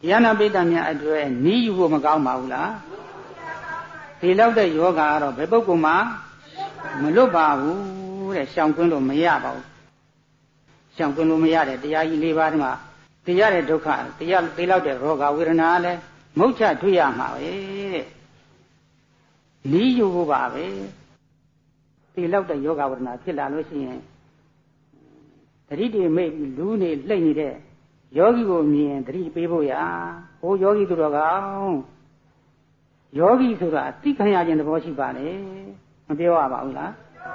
တရားနာပိဋကများအတွက်နီးယူဖို့မကောင်းပါဘူးလားဒီလောက်တဲ့ယောဂကတော့ဘယ်ပုဂ္ဂိုလ်မှမလွတ်ပါဘူးတဲ့ရှောင်ကွင်းလို့မရပါဘူးရှောင်ကွင်းလို့မရတဲ့တရားကြီး၄ပါးဒီမှာတရားတဲ့ဒုက္ခတရားသိလောက်တဲ့ရောဂဝေဒနာလည်းမုတ်ချတွေ့ရမှာပဲတဲ့နီးယူဖို့ပါပဲဒီလောက်တဲ့ယောဂဝေဒနာဖြစ်လာလို့ရှိရင်တတိတိမိတ်လူနေလှိမ့်နေတဲ့ယောဂီကိုမြင်တတိပေးဖို့ရဟိုယောဂီသူတော်ကောင်းယောဂီဆိုတာသိခံရခြင်းသဘောရှိပါလေမပြောရပါဘူးလား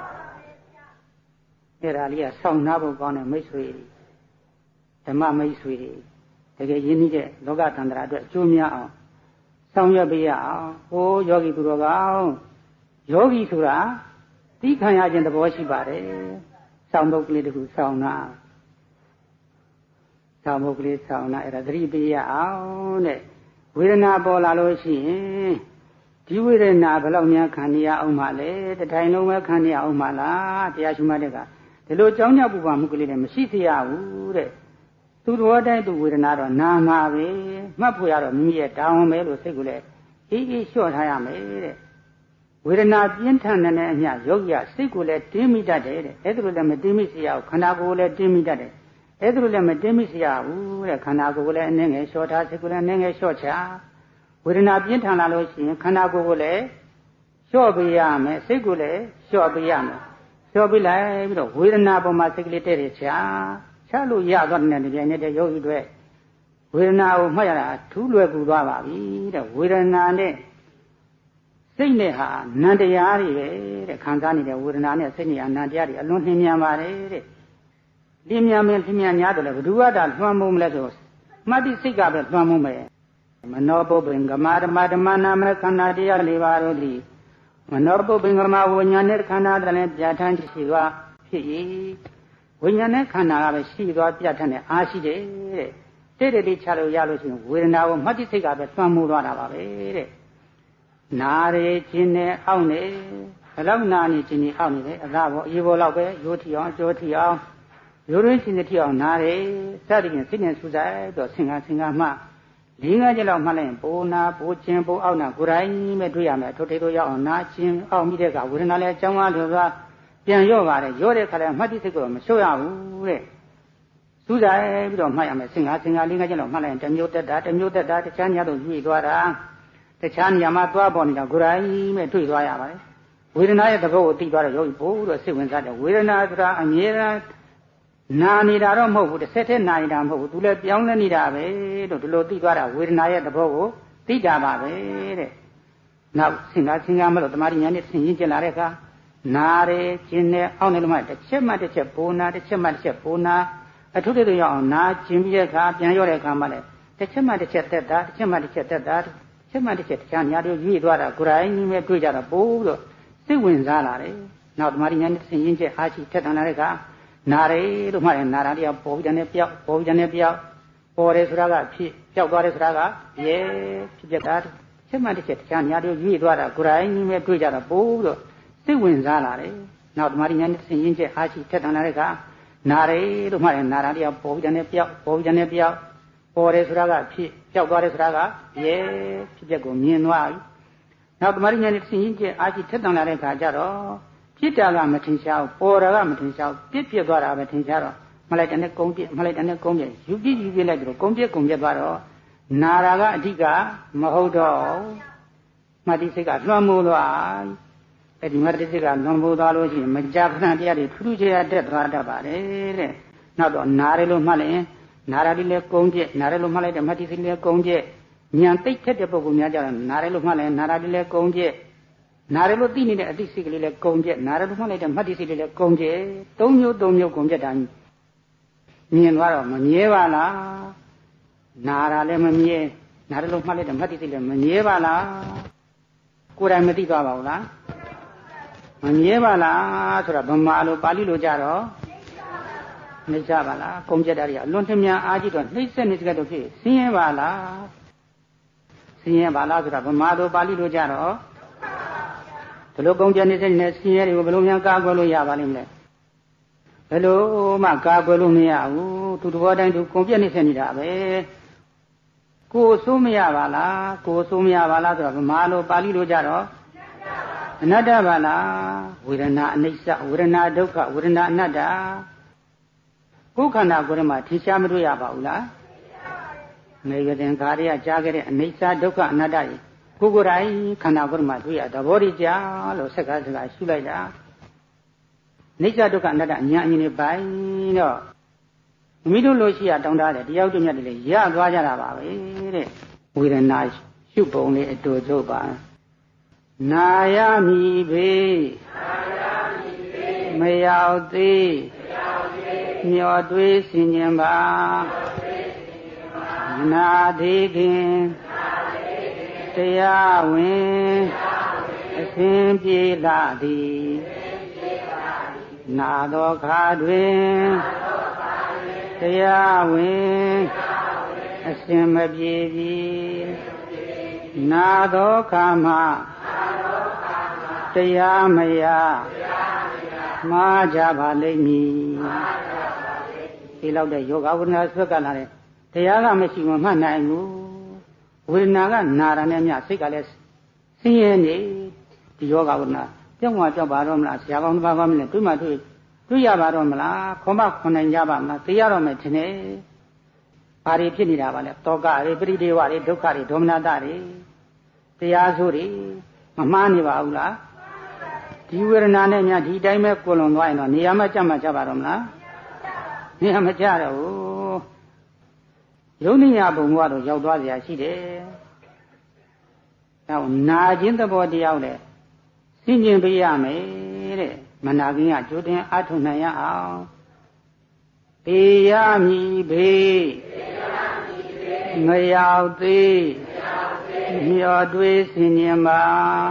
အဲ့ဒါလေးကစောင့်နှားဖို့ကောင်းတဲ့မိတ်ဆွေဓမ္မမိတ်ဆွေတွေတကယ်ရင်းနှီးတဲ့လောကတန္တရာအတွက်အကျိုးများအောင်ဆောင်ရွက်ပေးရအောင်ဟိုယောဂီသူတော်ကောင်းယောဂီဆိုတာသိခံရခြင်းသဘောရှိပါတယ်စောင့်ဖို့ကလေးတခုစောင့်နာစောင့်ဖို့ကလေးစောင့်နာအဲ့ဒါသတိပေးရအောင်တဲ့ဝေဒနာပေါ်လာလို့ရှိရင်ဒီဝေဒနာဘယ်လောက်များခံရအောင်မလဲတထိုင်လုံးပဲခံရအောင်မလားတရားရှိမှတဲ့ကဒီလိုကြောင်းကြပူပါမှုကလေးလည်းမရှိစေရဘူးတဲ့သူတော်တိုင်းသူဝေဒနာတော့နာမှာပဲမှတ်ဖို့ရတော့မိမိရဲ့တာဝန်ပဲလို့စိတ်ကလည်းအေးအေးလျှော့ထားရမယ်တဲ့ဝေဒနာပြင်းထန်တဲ့အမျှယောဂီကစိတ်ကိုလည်းတင်းမိတတ်တယ်တဲ့အဲ့ဒါလိုလည်းမတင်းမိစေရဘူးခန္ဓာကိုယ်လည်းတင်းမိတတ်တယ်အဲ့ဒါလိုလည်းမတင်းမိစေရဘူးတဲ့ခန္ဓာကိုယ်လည်းအနည်းငယ်လျှော့ထားစိတ်ကိုလည်းအနည်းငယ်လျှော့ချဝေဒနာပြင်းထန်လာလို့ရှိရင်ခန္ဓာကိုယ်ကိုလည်းလျှော့ပေးရမယ်စိတ်ကိုလည်းလျှော့ပေးရမယ်လျှော့ပေးလိုက်ပြီးတော့ဝေဒနာပေါ်မှာစိတ်ကလေးတည့်တယ်ချလို့ရသွားတဲ့ကြိုင်နေတဲ့ယောဂီတွေဝေဒနာကိုမှတ်ရတာထူးလွယ်ကူသွားပါပြီတဲ့ဝေဒနာနဲ့စိတ်နဲ့ဟာနံတရားတွေပဲတဲ့ခံစားနေတဲ့ဝေဒနာနဲ့စိတ်နဲ့ဟာနံတရားတွေအလွန်နှင်းမြန်ပါတယ်တဲ့လင်းမြန်မယ်လင်းမြန်များတယ်လေဘယ်သူကတာလွှမ်းမိုးမလဲဆိုမှတ်တိစိတ်ကပဲလွှမ်းမိုးမယ်မနောပုပ္ပင်္ဂမဓမ္မဓမ္မနာမခန္ဓာတရား၄ပါးတို့သည်မနောပုပ္ပင်္ဂမဝိညာဉ်နဲ့ခန္ဓာတည်းပြဋ္ဌာန်းရှိသွားဖြစ်၏ဝိညာဉ်နဲ့ခန္ဓာကပဲရှိသွားပြဋ္ဌာန်းတဲ့အားရှိတယ်တဲ့တိတိချလို့ရလို့ရှိရင်ဝေဒနာကိုမှတ်တိစိတ်ကပဲလွှမ်းမိုးသွားတာပါပဲတဲ့နာရခြင်းနဲ့အောင့်နေဘယ်လောက်နာနေခြင်းနဲ့အောင့်နေလဲအသာဘောအေးဘောလောက်ပဲရိုးထီအောင်အကျိုးထီအောင်ရိုးရင်းခြင်းနဲ့ထီအောင်နာရစသည်ဖြင့်စိတ်နဲ့စူးစိုက်တော့ဆင်ကမှ၄-၅ချက်လောက်မှတ်လိုက်ရင်ပိုနာပိုခြင်းပိုအောက်နာကိုယ်တိုင်ပဲတွေ့ရမယ်ထိုထိတို့ရောက်အောင်နာခြင်းအောက်မိတဲ့ကဝေဒနာလည်းအကြောင်းအားလို့သွားပြန်ရော့ပါတယ်ရော့တဲ့ခါကျမှတ်တိစိတ်ကိုမလျှော့ရဘူးတဲ့စူးစိုက်ပြီးတော့မှတ်ရမယ်ဆင်က၄-၅ချက်လောက်မှတ်လိုက်ရင်တစ်မျိုးတက်တာတစ်မျိုးတက်တာတခြားညတော့ရွေ့သွားတာတခြားနေရာမှာသွားပေါ်နေတာကိုယ်တိုင်ပဲတွေ့သွားရပါတယ်ဝေဒနာရဲ့သဘောကိုသိသွားတော့ယောဂီဘိုးတော့စိတ်ဝင်စားတယ်ဝေဒနာဆိုတာအမြဲတမ်းနာနေတာတော့မဟုတ်ဘူးတစ်ဆက်တည်းနာနေတာမဟုတ်ဘူးသူလည်းပြောင်းလဲနေတာပဲလို့ဒီလိုသိသွားတာဝေဒနာရဲ့သဘောကိုသိတာပါပဲတဲ့နောက်ဆင်ကမလို့တမာရီညာနဲ့ဆင်ရင်ကျလာတဲ့အခါနာရဲခြင်းနဲ့အောက်နေလို့မှတစ်ချက်မှတစ်ချက်ပိုနာတစ်ချက်မှတစ်ချက်ပိုနာအထုတည်းရောက်အောင်နာခြင်းပြီးတဲ့အခါပြန်ရောတဲ့အခါမှလည်းတစ်ချက်မှတစ်ချက်တက်တာတစ်ချက်မှတစ်ချက်တက်တာချက်မှတစ်ချက်တခြားညာတို့ရွေ့သွားတာကိုယ်တိုင်ပဲတွေ့ကြတော့ပို့လို့စိတ်ဝင်စားလာတယ်နောက်တမာရီညာနဲ့ဆင်ရင်ချက်အားရှိထက်ထန်လာတဲ့အခါနာရဲလို့မှလည်းနာတာတရားပေါ်ပြီးတဲ့ပြောက်ပေါ်ပြီးတဲ့ပြောက်ပေါ်တယ်ဆိုတာကဖြစ်ပြောက်သွားတယ်ဆိုတာကရဲဖြစ်ပြတာချက်မှတစ်ချက်တခြားညာတို့ရွေ့သွားတာကိုယ်တိုင်ပဲတွေ့ကြတော့ပို့လို့စိတ်ဝင်စားလာတယ်နောက်တမာရီညာနဲ့ဆင်ရင်ချက်အားရှိထက်ထန်လာတဲ့အခါနာရဲလို့မှလည်းနာတာတရားပေါ်ပြီးတဲ့ပြောက်ပေါ်ပြီးတဲ့ပြောက်ပေါ်တယ်ဆိုတာကဖြစ်ပြောက်သွားတယ်ဆိုတာကရဲဖြစ်ပြကိုမြင်သွားပြီနောက်တမာရီညာနဲ့ဆင်ရင်ချက်အားရှိထက်ထန်လာတဲ့အခါကျတော့ဖြစ်တာကမထင်ရှားဘူးပေါ်တာကမထင်ရှားဘူးပြစ်သွားတာပဲထင်ရှားတော့မလိုက်တဲ့နဲ့ကုန်းပြစ်မလိုက်တဲ့နဲ့ကုန်းပြစ်ယူပြစ်လိုက်တယ်ကုန်းပြစ်သွားတော့နာတာကအဓိကမဟုတ်တော့မှတ်တိစိတ်ကလွှမ်းမိုးသွားအဲ့ဒီမှတ်တိစိတ်ကလွှမ်းမိုးသွားလို့ရှိရင်မကြာခဏတရားတွေထူးထူးခြားခြားတက်သွားတတ်ပါတယ်တဲ့နောက်တော့နာတယ်လို့မှတ်လိုက်ရင်နာရတိလည်းကုန်းပြစ်နာတယ်လို့မှတ်လိုက်တဲ့မှတ်တိစိတ်လည်းကုန်းပြစ်ဉာဏ်သိပ်ထက်တဲ့ပုဂ္ဂိုလ်များကြတော့နာတယ်လို့မှတ်လိုက်ရင်နာရတိလည်းကုန်းပြစ်နာရလို့သိနေတဲ့အသိစိတ်ကလေးလည်းကုံပြက်နာရလို့မှတ်လိုက်တဲ့မှတ်တိစိတ်လေးလည်းကုံပြက်၃မျိုးကုံပြက်တာမြင်သွားတော့မမြဲပါလားနာရလည်းမမြဲနာရလို့မှတ်လိုက်တဲ့မှတ်တိစိတ်လည်းမမြဲပါလားကိုယ်တိုင်မသိသွားပါဘူးလားမမြဲပါလားဆိုတာဗမာလိုပါဠိလိုကြတော့နှိမ့်ချပါလားကုံပြက်တာတွေအလွန်ထများအားကြီးတော့နှိမ့်ဆက်နေစကတော့ဖြစ်ဆင်းရဲပါလားဆိုတာဗမာလိုပါဠိလိုကြတော့ဘယ်လိုကုံပြနေစိတ်နဲ့ဆင်းရဲတွေကိုဘယ်လိုများကာကွယ်လို့ရပါလိမ့်မလဲဘယ်လိုမှကာကွယ်လို့မရဘူးသူသဘောတိုင်းသူကုံပြနေစိတ်နေတာပဲကိုယ်ဆိုးမရပါလားကိုယ်ဆိုးမရပါလားဆိုတော့ဗမာလိုပါဠိလိုကြတော့အနတ္တပါလားဝေဒနာအနိစ္စဝေဒနာဒုက္ခဝေဒနာအနတ္တကိုယ်ခန္ဓာကိုယ်ထဲမှာထင်ရှားမတွေ့ရပါဘူးလားငယ်ကတင်ခါတွေကကြားခဲ့တဲ့အနိစ္စဒုက္ခအနတ္တကြီးကိုယ်ကိုယ်တိုင်ခန္ဓာကိုယ်မှာတွေ့ရသဘောတည်းကြာလို့စက္ကစကားရှုလိုက်တာအနိစ္စဒုက္ခအနတ္တအညာအမြင်တွေပိုင်တော့မိတို့လို့ရှိရတောင်းတတယ်တယောက်တည်းမြတ်တယ်လေရသွားကြတာပါပဲတဲ့ဝေဒနာရှုပုံလေးအတူတူပါနာယမိဘေမရောက်သေးမျောတွေးဆင်ញင်ပါနာသေးခင်တရားဝင်အစဉ်ပြေလာသည်နာတော်ခါတွင်တရားဝင်အစဉ်မပြေပြီနာတော်ခါမှတရားမရမှားကြပါလိမ့်မည်ဒီလောက်တဲ့ယောဂဝိဒနာဆွဲကလာတဲ့တရားကမရှိမှမှတ်နိုင်ဘူးဝေဒနာကနာတာနဲ့မြစိတ်ကလည်းဆင်းရဲနေဒီယောဂဝိဒနာပြောင်းသွားကြောက်ပါတော့မလားဆရာကောင်းတစ်ပါးကောင်းမလဲတွေ့မှတွေ့ရပါတော့မလားခေါ်မခွန်နိုင်ကြပါမလားသိရတော့မယ်ထင်တယ်ဘာတွေဖြစ်နေတာပါလဲတောကတွေပရိဒေဝတွေဒုက္ခတွေဒေါမနတတွေတရားဆိုတွေမမှားနေပါဘူးလားဒီဝေဒနာနဲ့များဒီတိုင်းပဲကိုလွန်သွားရင်တော့နေရာမကျမှကြပါတော့မလားနေရာမကျတော့ဘူးယုံနိယဘုံကတော့ရောက်သွားเสียရှိတယ်နောက်နာခြင်းသဘောတရားနဲ့ဆင်ခြင်ပေးရမယ်တဲ့မနာခင်ကကြိုတင်အထုနိုင်ရအောင်ပေရမည်ဘေးမရောက်သေးမျောတွေးဆင်ញင်ပါ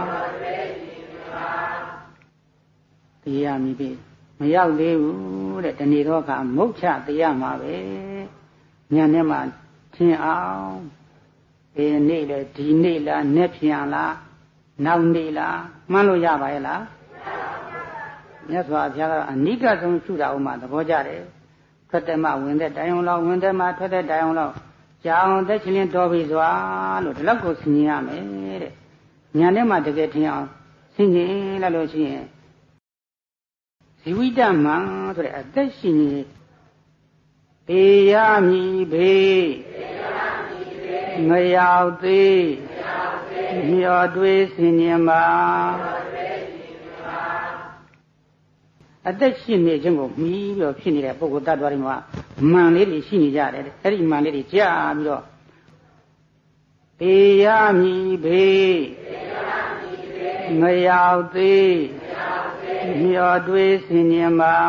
ပေရမည်ဘေးမရောက်သေးဘူးတဲ့တဏှိတော့ကမုတ်ချတရားမှာပဲညနေမှထင်အောင်ဒီနေ့လေဒီနေ့လားနေ့ပြန်လားနောက်နေ့လားမှန်းလို့ရပါရဲ့လားမြတ်စွာဘုရားကအနိကဆုံးရှုတာဥမာသဘောကျတယ်ထွက်တယ်မှဝင်တဲ့တိုင်အောင်လောက်ဝင်တယ်မှထွက်တဲ့တိုင်အောင်လောက်ကြောင်သက်ချင်းတော်ပြီစွာလို့ဒီလောက်ကိုဆင်ញင်ရမယ်တဲ့ညာထဲမှာတကယ်ထင်အောင်ဆင်ញင်လိုက်လို့ရှိရင်ဇီဝိတမံဆိုတဲ့အသက်ရှင်ပေရမည်ဘေးမရောက်သေးမျောတွေးဆင်ញင်ပါအသက်ရှင်နေခြင်းကိုမှီပြီးတော့ဖြစ်နေတဲ့ပုဂ္ဂိုလ်တ attva တွေမှာမန်လေးတွေရှိနေကြတယ်အဲ့ဒီမန်လေးတွေကြာပြီးတော့ပေရမည်ဘေးမရောက်သေးမျောတွေးဆင်ញင်ပါ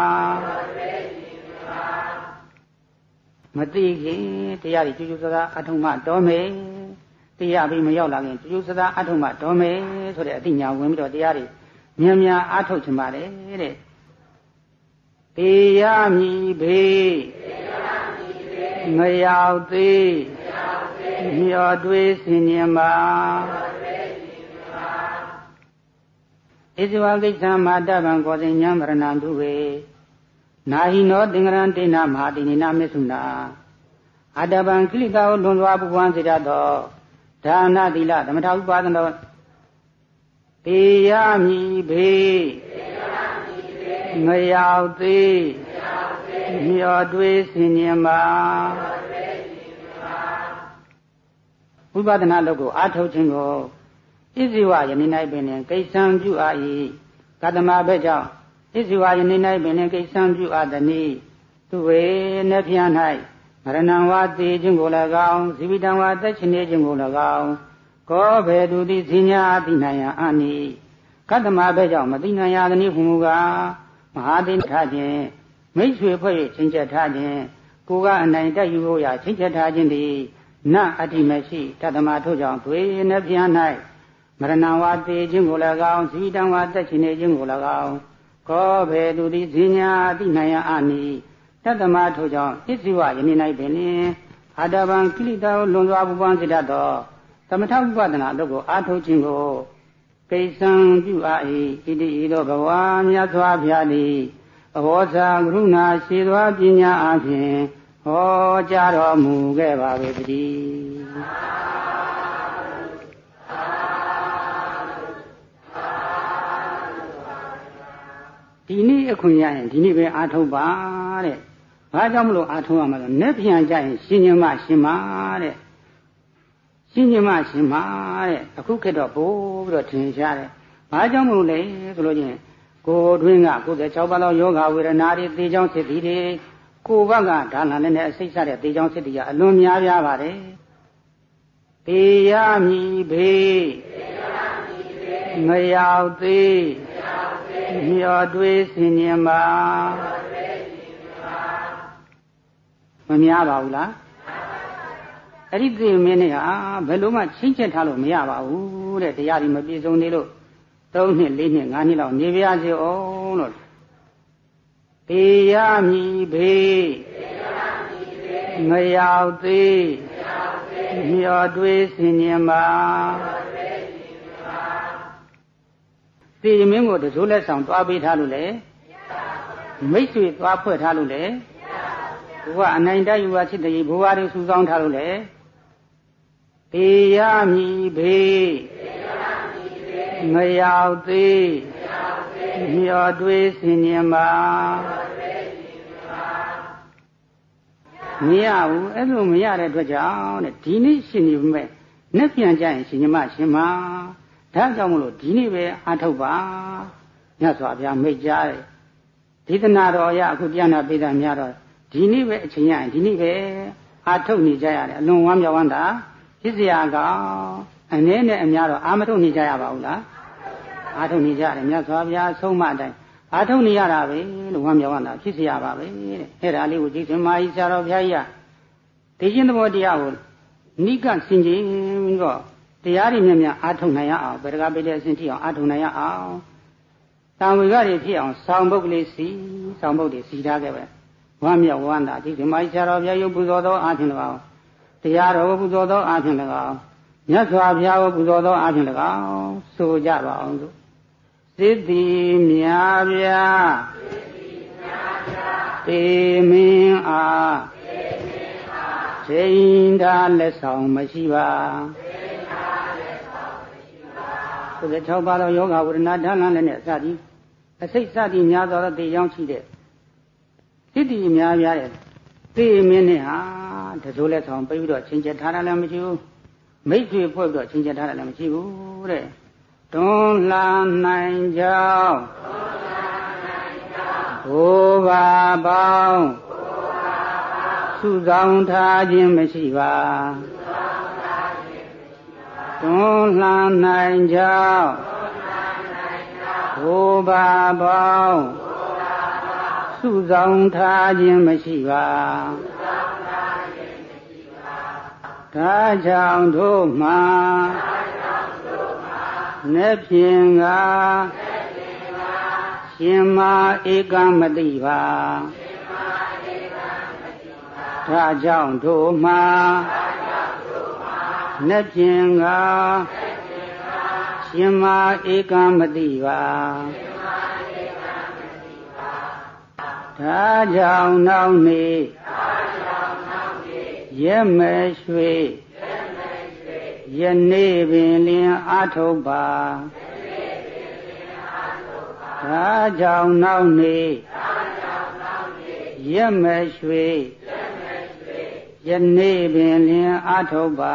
မသိခင်တရားကြီးကျူးကျူးဆဆအထုံးမှတော်မယ်တရားပြီးမရောက်လာခင်ကျူးကျူးဆဆအထုံးမှတော်မယ်ဆိုတဲ့အသိဉာဏ်ဝင်ပြီးတော့တရားတွေမြန်မြန်အားထုတ်ချင်ပါတယ်တဲ့ပေရမည်ဘေးမရောက်သေးမျောတွေးဆင်ញင်ပါဣဇဝကိစ္စမတဗံကောဇင်ညံဗရဏံသူဝေနာဟိနောသင်္ကရံတေနမဟာတိနိနာမေသုနာအတဗံကိလေသာကိုလွန်စွာပူပန်စေတတ်သောဒါနသီလသမထဥပါဒနာပေရမည်ဘေးမရောက်သေးမျောတွေးဆင်ញင်ပါဝိပဿနာလုပ်ကိုအားထုတ်ခြင်းကိုဣဇိဝယနေ့၌ပင်ကိစ္စံပြုအာ၏ကတမဘက်ကြောင့်ဣဇိဝယနေ့၌ပင်ကိစ္စံပြုအာတနိသူဝေနှဖျား၌မရဏံဝါသေခြင်းကို၎င်းဇီဝိတံဝါသက်ရှင်နေခြင်းကို၎င်းကောဘေတုတိဇိညာအတိနိုင်ယအာနိကတမဘက်ကြောင့်မသိနိုင်ရသည်ဟုမူကားမဟာသိထခြင်းမိတ်ဆွေဖွဲ့၍ချင်းချက်ထားခြင်းကိုကအနိုင်တက်ယူဖို့ရာချင်းချက်ထားခြင်းသည်နအတ္တိမရှိတတမထို့ကြောင့်သွေနှဖျား၌မရဏဝါသေခြင်းကို၎င်းဇီတံဝါသက်ရှင်နေခြင်းကို၎င်းကောဘေတုတိဇိညာအတိနိုင်ယအာနိတတမထို့ကြောင့်ဣဇိဝယနေ့၌ပင်အာတဗံကိလေသာကိုလွန်စွာပူပန်စေတတ်သောသမထဥပဒနာအလုပ်ကိုအားထုတ်ခြင်းကိုကိစ္စံပြုအာ၏ဣတိဤသို့ဘဝမြတ်စွာဘုရားသည်အဘောဇာကရုဏာရှိသောပညာအဖြင့်ဟောကြားတော်မူခဲ့ပါပေတည်းဒီနေ့အခွင့်ရရင်ဒီနေ့ပဲအားထုတ်ပါတဲ့ဘာကြောင့်မလို့အားထုတ်ရမှာလဲနဲ့ပြန်ကြရင်ရှင်ရှင်မရှင်မတဲ့ရှင်ရှင်မရှင်မတဲ့အခုခေတ်တော့ပိုးပြီးတော့ထင်ရှားတယ်ဘာကြောင့်မလို့လဲဆိုလို့ချင်းကိုယ်တွင်းက96ပါးသောယောဂဝေဒနာတွေသေချောင်းစစ်တီတွေကိုယ်ဘက်ကဒါနနဲ့အစိတ်ဆက်တဲ့သေချောင်းစစ်တီကအလွန်များပြားပါတယ်သေရမည်ဘေးမရောက်သေးမျောတွေးဆင်ញင်ပါမများပါဘူးလားအဲ့ဒီသေမင်းနဲ့ဟာဘယ်လိုမှချင်းချက်ထားလို့မရပါဘူးတဲ့တရားဒီမပြည့်စုံသေးလို့3နှစ်4နှစ်5နှစ်လောက်နေပြရစီအောင်လို့သေရမည်ဘေးမရောက်သေးမျောတွေးဆင်ញင်ပါသေမင်းကိုတစိုးလက်ဆောင်သွားပေးထားလို့လေမိတ်ဆွေသွားဖွဲ့ထားလို့လေဘုရားအနိုင်တိုက်ယူဝါချစ်တဲ့ဘုရားတွေစူဆောင်းထားလို့လေသေရမည်ဘေးမရောက်သေးမျောတွေးဆင်ញင်ပါမရဘူးအဲ့လိုမရတဲ့အတွက်ကြောင့်တဲ့ဒီနေ့ရှင်နေမဲ့နဲ့ပြန်ကြရင်ရှင်ညမရှင်မဒါကြောင့်မလို့ဒီနေ့ပဲအားထုတ်ပါမြတ်စွာဘုရားမိတ်ကြားတယ်ဒေသနာတော်အရအခုပြန်လာပြည်သားများတော့ဒီနေ့ပဲအချိန်ရရင်ဒီနေ့ပဲအားထုတ်နေကြရတယ်အလွန်ဝမ်းမြောက်ဝမ်းသာဖြစ်เสียကောင်အနည်းနဲ့အများတော့အာမထုတ်နေကြရပါဘူးလားအားထုတ်နေကြတယ်မြတ်စွာဘုရားဆုံးမအတိုင်းအားထုတ်နေရတာပဲလို့ဝမ်းမြောက်ဝမ်းသာဖြစ်เสียပါပဲတဲ့အဲ့ဒါလေးကိုကြည့်စင်မာကြီးဆရာတော်ဘုရားကြီးကသိချင်းသဘောတရားကိုနိကစင်ကြင်ပြီးတော့တရားတွေမြတ်များအားထုတ်နိုင်ရအောင်ဗေဒကပိတဲ့အစဉ်ထိအောင်အားထုတ်နိုင်ရအောင်တံဝေကတွေဖြစ်အောင်ဆောင်းပုတ်ကလေးစီဆောင်းပုတ်တွေစီထားခဲ့ပဲဝမ်းမြောက်ဝမ်းသာကြည့်စင်မာကြီးဆရာတော်ဘုရားရုပ်ပူဇော်သောအားဖြင့်၎င်းတရားတော်ကိုပူဇော်သောအားဖြင့်၎င်းမြတ်စွာဘုရားကိုပူဇော်သောအားဖြင့်၎င်းဆိုကြပါအောင်လို့စိတ္တိမြာဗျာတေမင်းအားချိန်သာလက်ဆောင်မရှိပါ96ပါးသောယောဂဝေဒနာဓာတ်လန်းလည်းနဲ့အစသည်အစိတ်စသည်များသောသေကြောင်းရှိတဲ့စိတ္တိများပြားတဲ့သေမင်းနဲ့ဟာတစိုးလက်ဆောင်ပြီးတော့ချင်းချက်ထားတာလည်းမရှိဘူးမိတ်ဆွေဖွဲ့ပြီးတော့ချင်းချက်ထားတာလည်းမရှိဘူးတဲ့တွန်းလှန်နိုင်ကြောင်းဘိုးဘာပေါင်းစုဆောင်ထားခြင်းမရှိပါတွန်းလှန်နိုင်ကြောင်းဘိုးဘာပေါင်းစုဆောင်ထားခြင်းမရှိပါဒါကြောင့်တို့မှာနဲ့ဖြင့်ကရှင်မဧကမတိပါဒါကြောင့်တို့မှာနဲ့ဖြင့်ကရှင်မဧကမတိပါဒါကြောင့်နောက်နေ့ရက်မဲ့ရွှေယနေ့ပင်လင်းအားထုတ်ပါဒါကြောင့်နောက်နေ့ရက်မဲ့ရွှေယနေ့ပင်လင်းအားထုတ်ပါ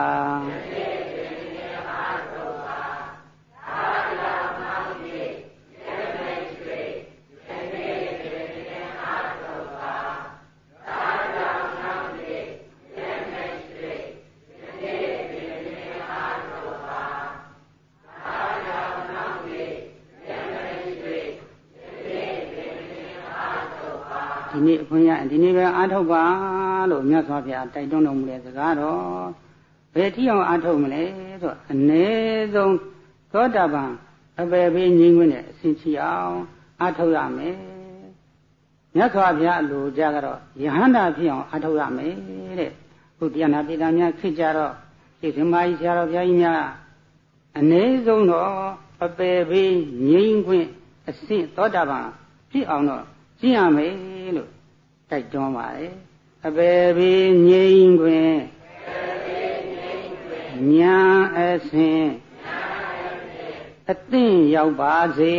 ဒီနေ့အခွင့်ရဒီနေ့ပဲအားထုတ်ပါလို့မြတ်စွာဘုရားတိုက်တွန်းတော်မူတဲ့စကားတော့ဘယ်ထိအောင်အားထုတ်မလဲဆိုအ ਨੇ ဆုံးသောတာပန်အပေဘေးငြိမ်းခွင့်နဲ့အစဉ်ချီအောင်အားထုတ်ရမယ်မြတ်စွာဘုရားအလိုကြကတော့ယဟန္တာဖြစ်အောင်အားထုတ်ရမယ်တဲ့ခုတရားနာပိဋကများဖြစ်ကြတော့ဒီဓမ္မကြီးဆရာတော်ဘုရားကြီးများအ ਨੇ ဆုံးတော့အပေဘေးငြိမ်းခွင့်အစဉ်သောတာပန်ဖြစ်အောင်တော့ကျင့်ရမယ်လို့တိုက်တွန်းပါတယ်အပေဘေးငြိမ်းခွင့်ညာအစဉ်အသင့်ရောက်ပါစေ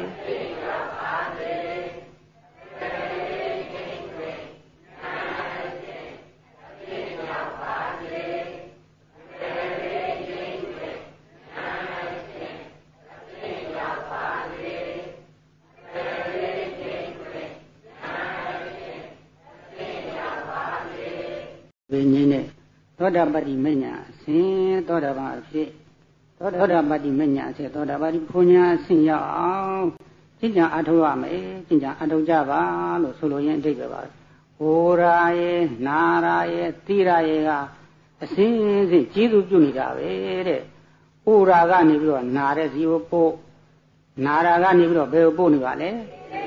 ဘိညာဉ်နဲ့သောတာပတ္တိမညာအစဉ်သောတာပန်အဖြစ်သောတာပတ္တိမညာအစဉ်သောတာပတ္တိဘုံညာအစဉ်ရောက်အောင်ကျင့်ကြံအထောက်ရမယ်ကျင့်ကြံအထောက်ကြပါလို့ဆိုလိုရင်းအဓိပ္ပာယ်ပါဟိုရာရဲ့နာရာရဲ့သီရာရဲ့ကအစဉ်စဉ်ကျေးဇူးပြုနေတာပဲတဲ့ဟိုရာကနေပြီးတော့နာတဲ့ဇီဝပို့နာရာကနေပြီးတော့ဘယ်ကိုပို့နေပါလဲ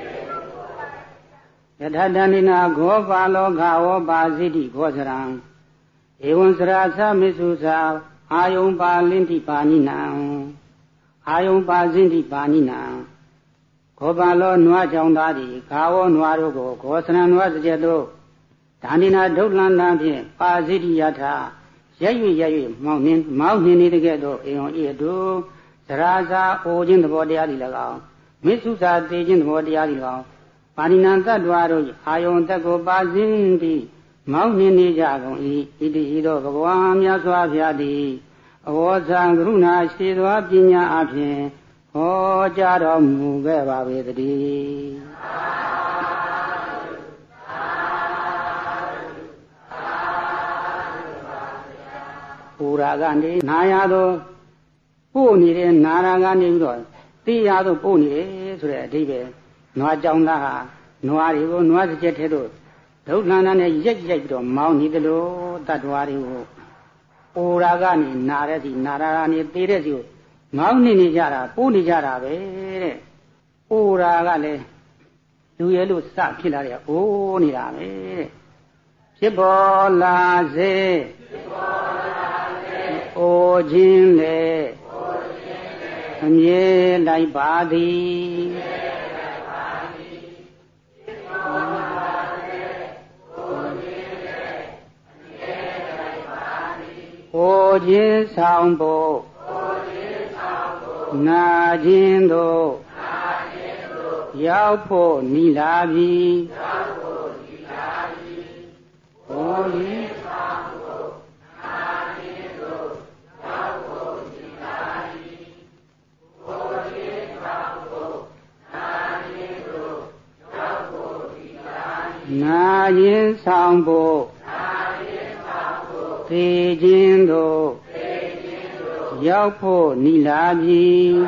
ယထာတဏိနာဂောပါလောကဝောပါစိတိဂောစရံဧဝံစရာသမစ္ဆုသာအာယုံပါလင်းတိပါဏိနံအာယုံပါဇင်းတိပါဏိနံဂောပါလောနွားကြောင့်သားသည်ဂါဝောနွားတို့ကိုဂောစရံနွားစကြတို့ဒါနိနာဒုက္လန္တဖြင့်ပါစိတိယထာရက်၍မောင်းနှင်းနေတဲ့ကဲ့သို့အေယံဤတုစရာစာအိုခြင်းသဘောတရားသည်၎င်းမစ္ဆုသာတေခြင်းသဘောတရားသည်၎င်းပါဏိနံတ္တဝါတို့အာယုံတက်ကိုပါဇင်းတိမောင်းနှင်းနေကြကုန်၏ဣတိဤသို့ဘဂဝါမြတ်စွာဘုရားသည်အဝေါဇံကရုဏာရှိသောပညာအဖြင့်ဟောကြားတော်မူခဲ့ပါပေတည်းပူရာကနေနာရသောပို့နေတဲ့နာရာကနေပြီးတော့သိရသောပို့နေတယ်ဆိုတဲ့အဓိပ္ပာယ်နွားကြောင်သားဟာနွားတွေကိုနွားစကြက်ထဲသို့ဒုက္ခန္တနဲ့ရိုက်ပြီးတော့မောင်းနေတယ်လို့တတ္တဝါတွေကိုပူရာကနေနာတဲ့စီနာရာကနေသေးတဲ့စီကိုမောင်းနေကြတာပို့နေကြတာပဲတဲ့ပူရာကလည်းလူရဲလို့စဖြစ်လာတယ်အိုးနေတာပဲတဲ့ဖြစ်ပေါ်လာစေအိုခြင်းလေအမြဲလိုက်ပါသည်ဟိုခြင်းဆောင်ဖို့နာခြင်းတို့ရောက်ဖို့နိလာပြီဟိုခြင်းဆောင်ဖို့နာခြင်းတို့ရောက်ဖို့နိလာပြီဟိုခြင်းဆောင်ဖို့နာခြင်းတို့ရောက်ဖို့နိလာပြီနာခြင်းဆောင်ဖို့သေခြင်းတို့ရောက်ဖို့နိလာပြီ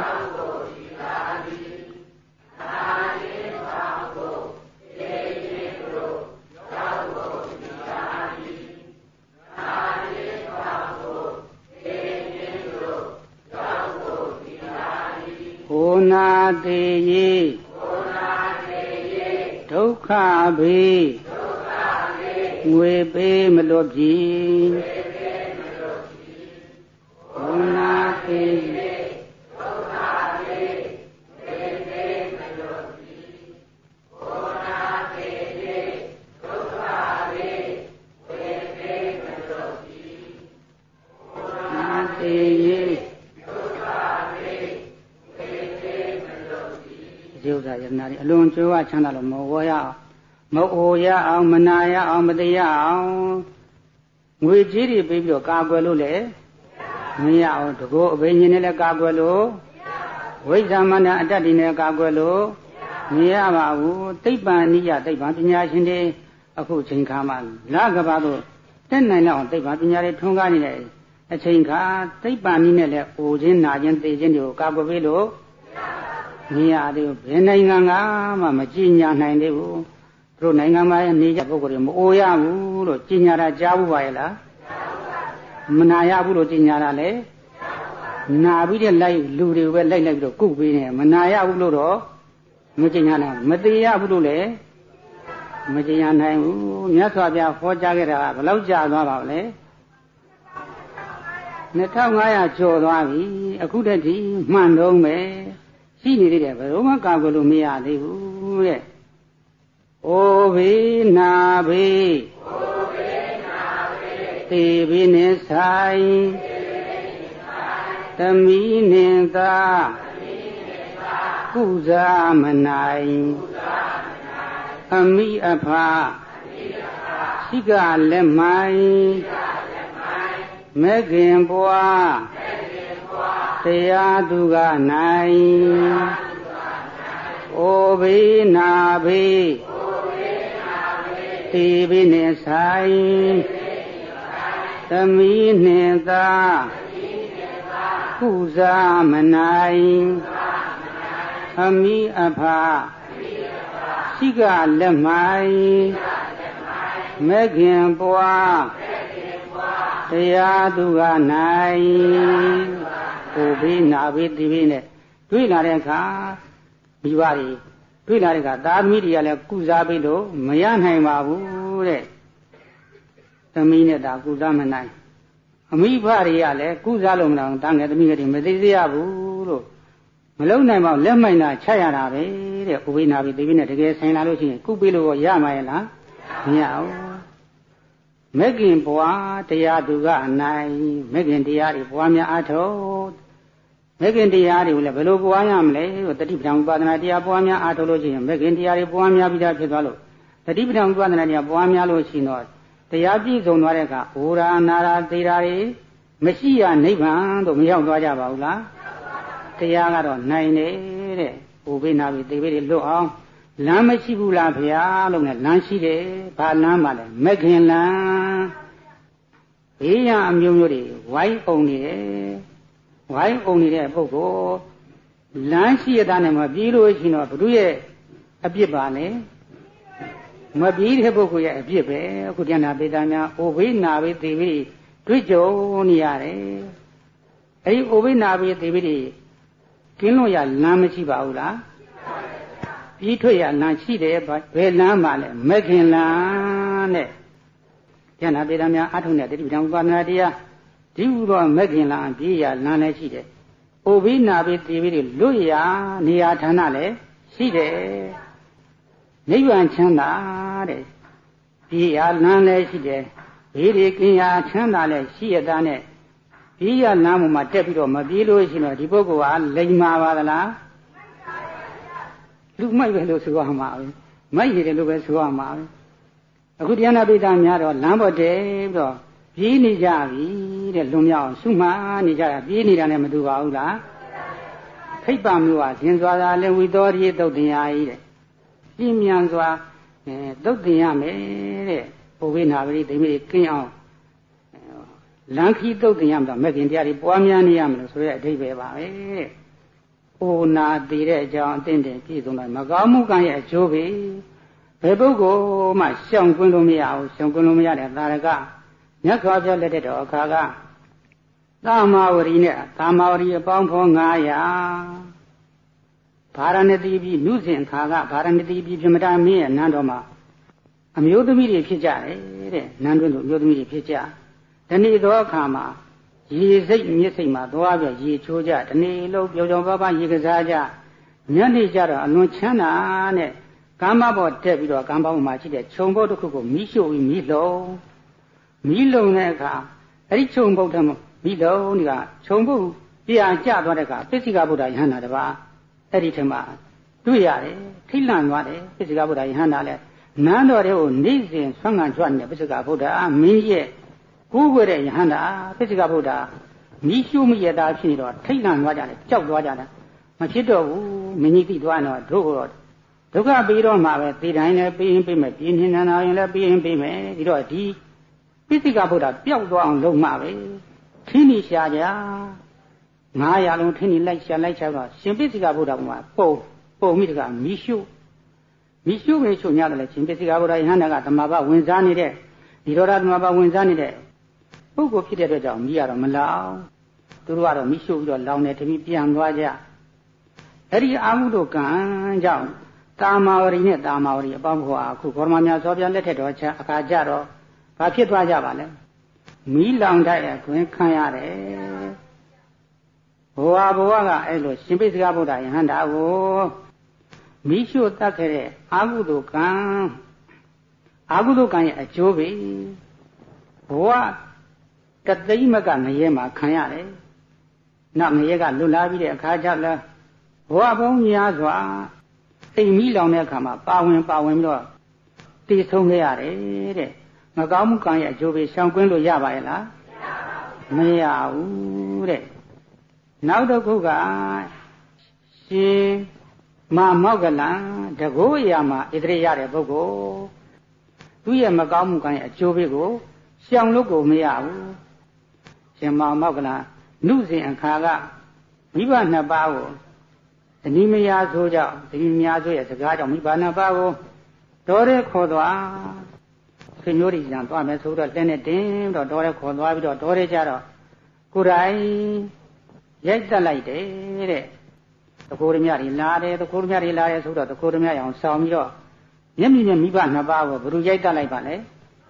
ဟိုနာသေးရေဒုက္ခဘေးငွေပေးမလွတ်ပြီဘုနာပေဒုက္ခပေငွေပေးမလွတ်ပြီဘုနာပေဒုက္ခပေငွေပေးမလွတ်ပြီဘုနာပေဒုက္ခပေငွေပေးမလွတ်ပြီဒီဥစ္စာယန္နာတွေအလွန်ကြွယ်ဝချမ်းသာလို့မဝေါ်ရအောင်မအိုရအောင်မနာရအောင်မတရားအောင်ငွေကြီးတွေပေးပြီးတော့ကာကွယ်လို့လေမရအောင်တကောအဘိညာဉ်နဲ့လည်းကာကွယ်လို့ဝိဇ္ဇာမန္တအတ္တတွေနဲ့ကာကွယ်လို့မရပါဘူးသိပ္ပံနိယသိပ္ပံပညာရှင်တွေအခုချိန်ခါမှာလကဘာတို့တက်နိုင်လောက်သိပ္ပံပညာတွေထွန်းကားနေတဲ့အချိန်ခါသိပ္ပံနည်းနဲ့လည်းအိုခြင်းနာခြင်းသိခြင်းတွေကိုကာကွယ်ပေးလို့မရသေးဘူးဘယ်နိုင်ငံကမှမကြည်ညာနိုင်သေးဘူးတို့နိုင်ငံမှာနေကြပုဂ္ဂိုလ်တွေမအိုရဘူးလို့ကြီးညာတာကြားဘူးပါရဲ့လားမနာရဘူးလို့ကြီးညာတာလေနာပြီးတဲ့လိုက်လူတွေပဲလိုက်ပြီးတော့ကုတ်ပေးနေမနာရဘူးလို့တော့မကြီးညာနိုင်မသေးရဘူးလို့လေမကြီးညာနိုင်ဘူးမြတ်စွာဘုရားဟောကြားခဲ့တာကဘယ်လောက်ကြာသွားပါလဲ2500ကျော်သွားပြီအခုတည်းကမှန်တော့မယ်ရှိနေသေးတယ်ဘယ်တော့မှကာကွယ်လို့မရသေးဘူးတဲ့အိုဘေးနာဘေးသေဘေးနဲ့ဆိုင်သမီးနှင့်သာကုစားမနိုင်အမိအဖရှိကလက်မိုင်းမဂ္ဂင်ပွားတရားသူကနိုင်အိုဘေးနာဘေးတေဘေးနဲ့ဆိုင်သမီးနှင့်သာကုစားမနိုင်အမိအဖရှိကလက်မိုင်းမဂ္ဂင်ပွားတရားသူကနိုင်ဟိုဘေးနာဘေးဒီဘေးနဲ့တွေ့လာတဲ့အခါမိဘတွေတွေ့လာတဲ့အခါသားသမီးတွေကလည်းကုစားပြီးလို့မရနိုင်ပါဘူးတဲ့သမီးနဲ့သာကုစားမနိုင်အမိဘတွေကလည်းကုစားလို့မလို့တာငယ်သမီးတွေမသိသေးရဘူးလို့မလုံနိုင်ပါဘူးလက်မိုက်နာချရတာပဲတဲ့ဟိုဘေးနာဘေးဒီဘေးနဲ့တကယ်ဆိုင်လာလို့ရှိရင်ကုပေးလို့ရမှာရဲ့လားမရဘူးမဂ္ဂင်ပွားတရားသူကအနိုင်မဂ္ဂင်တရားတွေပွားများအားထုတ်မဂ္ဂင်တရားတွေကိုလည်းဘယ်လိုပွားရမလဲတတိပဌာန်ဥပဒနာတရားပွားများအားထုတ်လို့ရှိရင်မဂ္ဂင်တရားတွေပွားများပြီးသားဖြစ်သွားလို့တတိပဌာန်ဥပဒနာတရားပွားများလို့ရှိရင်တော့တရားပြည့်စုံသွားတဲ့အခါဩရာနာရာသေရာတွေမရှိရနိဗ္ဗာန်တို့မရောက်သွားကြပါဘူးလားတရားကတော့နိုင်နေတဲ့ဟိုဘေးနာဘေးသေဘေးတွေလွတ်အောင်လမ်းမရှိဘူးလားဗျာလို့နဲ့လမ်းရှိတယ်ဘာလမ်းပါလဲမဂ္ဂင်လမ်းဘေးရန်အမျိုးမျိုးတွေဝိုင်းပုံနေတယ်ဝိုင်းပုံနေတဲ့ပုဂ္ဂိုလ်လမ်းရှိရတဲ့နဲ့မပြေးလို့ရှိရင်တော့ဘုသူရဲ့အပြစ်ပါလေမပြေးတဲ့ပုဂ္ဂိုလ်ရဲ့အပြစ်ပဲအခုကျန်တာပေတာများအိုဘေးနာဘေးသေဘေးတွေ့ကြုံနေရတယ်အဲဒီအိုဘေးနာဘေးသေဘေးတွေကင်းလို့ရလမ်းမရှိပါဘူးလားပြီးထွက်ရလမ်းရှိတယ်ဘယ်လမ်းမှလဲမဂ္ဂင်လမ်းတဲ့ကျန်တာပေတာများအထုံးတဲ့တတိပဌာန်ဥပဒနာတရားဒီဥသောမဂ္ဂင်လမ်းပြေးရလမ်းလည်းရှိတယ်။အိုဘိနာဘိတေဘိတွေလွတ်ရနေရာဌာနလည်းရှိတယ်။နိဗ္ဗာန်ချမ်းသာတဲ့ပြေးရလမ်းလည်းရှိတယ်။ဘေးတွေကင်းရာချမ်းသာလည်းရှိရတာနဲ့ပြေးရလမ်းပေါ်မှာတက်ပြီးတော့မပြေးလို့ရှိရင်တော့ဒီပုဂ္ဂိုလ်ဟာလိမ်မာပါသလား။လူမိုက်ပဲလို့ဆိုရမှာပဲ။မိုက်ရတယ်လို့ပဲဆိုရမှာပဲ။အခုတရားနာပိဋကများတော့လမ်းပေါ်တက်ပြီးတော့ပြေးနေကြပြီတဲ့လွန်မြောက်အောင်ရှုမှန်နေကြတာပြေးနေတာနဲ့မတူပါဘူးလားဖိတ်ပါမျိုးဟာဇင်စွာသာလည်းဝိသောရိသုတ်တင်ရည်တဲ့ပြင်းမြန်စွာသုတ်တင်ရမယ်တဲ့ပုဗ္ဗေနာပရိသိမိကင်းအောင်လမ်းခီးသုတ်တင်ရမှာမဂ္ဂင်တရားတွေပွားများနေရမလို့ဆိုတဲ့အဓိပ္ပာယ်ပါပဲတဲ့။အိုနာတည်တဲ့အကြောင်းအသင့်တင်ပြည့်စုံတယ်မကောင်းမှုကံရဲ့အကျိုးပဲဘယ်ပုဂ္ဂိုလ်မှရှောင်ကွင်းလို့မရဘူးရှောင်ကွင်းလို့မရတဲ့သာရကမြတ်စွာဘုရားလက်ထက်တော်အခါကသာမဝရီနဲ့သာမဝရီအပေါင်းဖော်900ဗာရဏသီပြည်နုစဉ်ခါကဗာရဏသီပြည်ပြမတာမင်းရဲ့နန်းတော်မှာအမျိုးသမီးတွေဖြစ်ကြတယ်တဲ့နန်းတွင်းတို့အမျိုးသမီးတွေဖြစ်ကြဒီနေ့သောအခါမှာရေစိတ်မြစ်စိတ်မှာသွားပြရေချိုးကြဒီနေ့လုံးပြောင်ပြောင်ပါးပါးရေကစားကြညနေကျတော့အလွန်ချမ်းသာနဲ့ကမ်းမပေါ်တက်ပြီးတော့ကမ်းပေါ်မှာရှိတဲ့ခြုံဘုတ်တစ်ခုကိုမီးရှို့ပြီးမီးလုံးတဲ့အခါအဲ့ဒီခြုံဘုတ်ထဲမှာမီးလုံးဒီကခြုံဘုတ်ပြန်ကျသွားတဲ့အခါပစ္စည်းကဗုဒ္ဓယဟန္တာတပါးအဲ့ဒီထဲမှာတွေ့ရတယ်ထိတ်လန့်သွားတယ်ပစ္စည်းကဗုဒ္ဓယဟန္တာလည်းနန်းတော်တွေကိုနေ့စဉ်ဆွမ်းခံကြွနေတဲ့ပစ္စည်းကဗုဒ္ဓမင်းရဲ့ကိုးကွယ်တဲ့ယဟန္တာပစ္စည်းကဗုဒ္ဓမီးရှို့မိရတာဖြစ်နေတော့ထိတ်လန့်သွားကြတယ်ကြောက်သွားကြတယ်မဖြစ်တော့ဘူးမင်းကြီးသိသွားတော့တို့တော့ဒုက္ခပြီးတော့မှပဲဒီတိုင်းလည်းပြီးရင်ပြီးမယ်ပြင်းနေနာရင်လည်းပြီးရင်ပြီးမယ်ဒီတော့ဒီပိဋကဗုဒ္ဓပျောက်သွားအောင်လုပ်မှပဲထင်းနေရှာကြ900လုံးထင်းနေလိုက်ရှာလိုက်ချတော့ရှင်ပိဋကဗုဒ္ဓကပုံမိတကမီးရှို့ပဲချုပ်ညတယ်လေရှင်ပိဋကဗုဒ္ဓယဟန္တာကဓမ္မဘဝင်စားနေတဲ့ဒီရောဓဓမ္မဘဝင်စားနေတဲ့ပုဂ္ဂိုလ်ဖြစ်တဲ့အတွက်ကြောင့်မီးရတော့မလောင်သူတို့ကတော့မီးရှို့ပြီးတော့လောင်နေတပြီးပြန်သွားကြအဲ့ဒီအာမှုတို့ကံကြောင့်တာမာဝရီနဲ့တာမာဝရီအပေါင်းဘုရားအခုဘောရမမြတ်စွာဘုရားလက်ထက်တော်ချအခါကြတော့ဘာဖြစ်သွားကြပါလဲမီးလောင်တတ်ရခွင်ခံရတယ်ဘဝကအဲ့လိုရှင်ပိဋကဗုဒ္ဓယဟန္တာကိုမီးရှို့တတ်ခဲ့တဲ့အာဟုတုကံရဲ့အကျိုးပဲဘဝတသိမ့်မကငရဲမှာခံရတယ်နောက်ငရဲကလွတ်လာပြီးတဲ့အခါကျလည်းဘဝပေါင်းများစွာအိမ်မီးလောင်တဲ့အခါမှာပါဝင်ပြီးတော့တည်ဆုံးခဲ့ရတယ်တဲ့မကောင်းမှုကံရဲ့အကျိုးပေးရှောင်ကွင်းလို့ရပါရဲ့လားမရဘူးတဲ့နောက်တစ်ခုကရှင်မောက္ကလံတကောအရာမှာဣတရေရတဲ့ပုဂ္ဂိုလ်သူရဲ့မကောင်းမှုကံရဲ့အကျိုးပေးကိုရှောင်လို့ကိုမရဘူးရှင်မောက္ကလံနုစဉ်အခါကမိဘနှစ်ပါးကိုတဏိမယာဆိုကြောင့်တဏိမယာဆိုရဲ့စကားကြောင့်မိဘနှစ်ပါးကိုတော်ရဲခေါ်သွားဆွေမျိုးတွေကြံသွားမယ်ဆိုတော့လက်နဲ့တင်းတော့တော်ရဲခေါ်သွားပြီးတော့တော်ရဲကြတော့ကိုယ်တိုင်ရိုက်တက်လိုက်တယ်တဲ့တခိုးရမြတွေလာတယ်တခိုးရမြတွေလာတယ်ဆိုတော့တခိုးရမြအောင်ဆောင်ပြီးတော့မျက်မြင်မိဘနှစ်ပါးကိုဘယ်လိုရိုက်တက်လိုက်ပါလဲ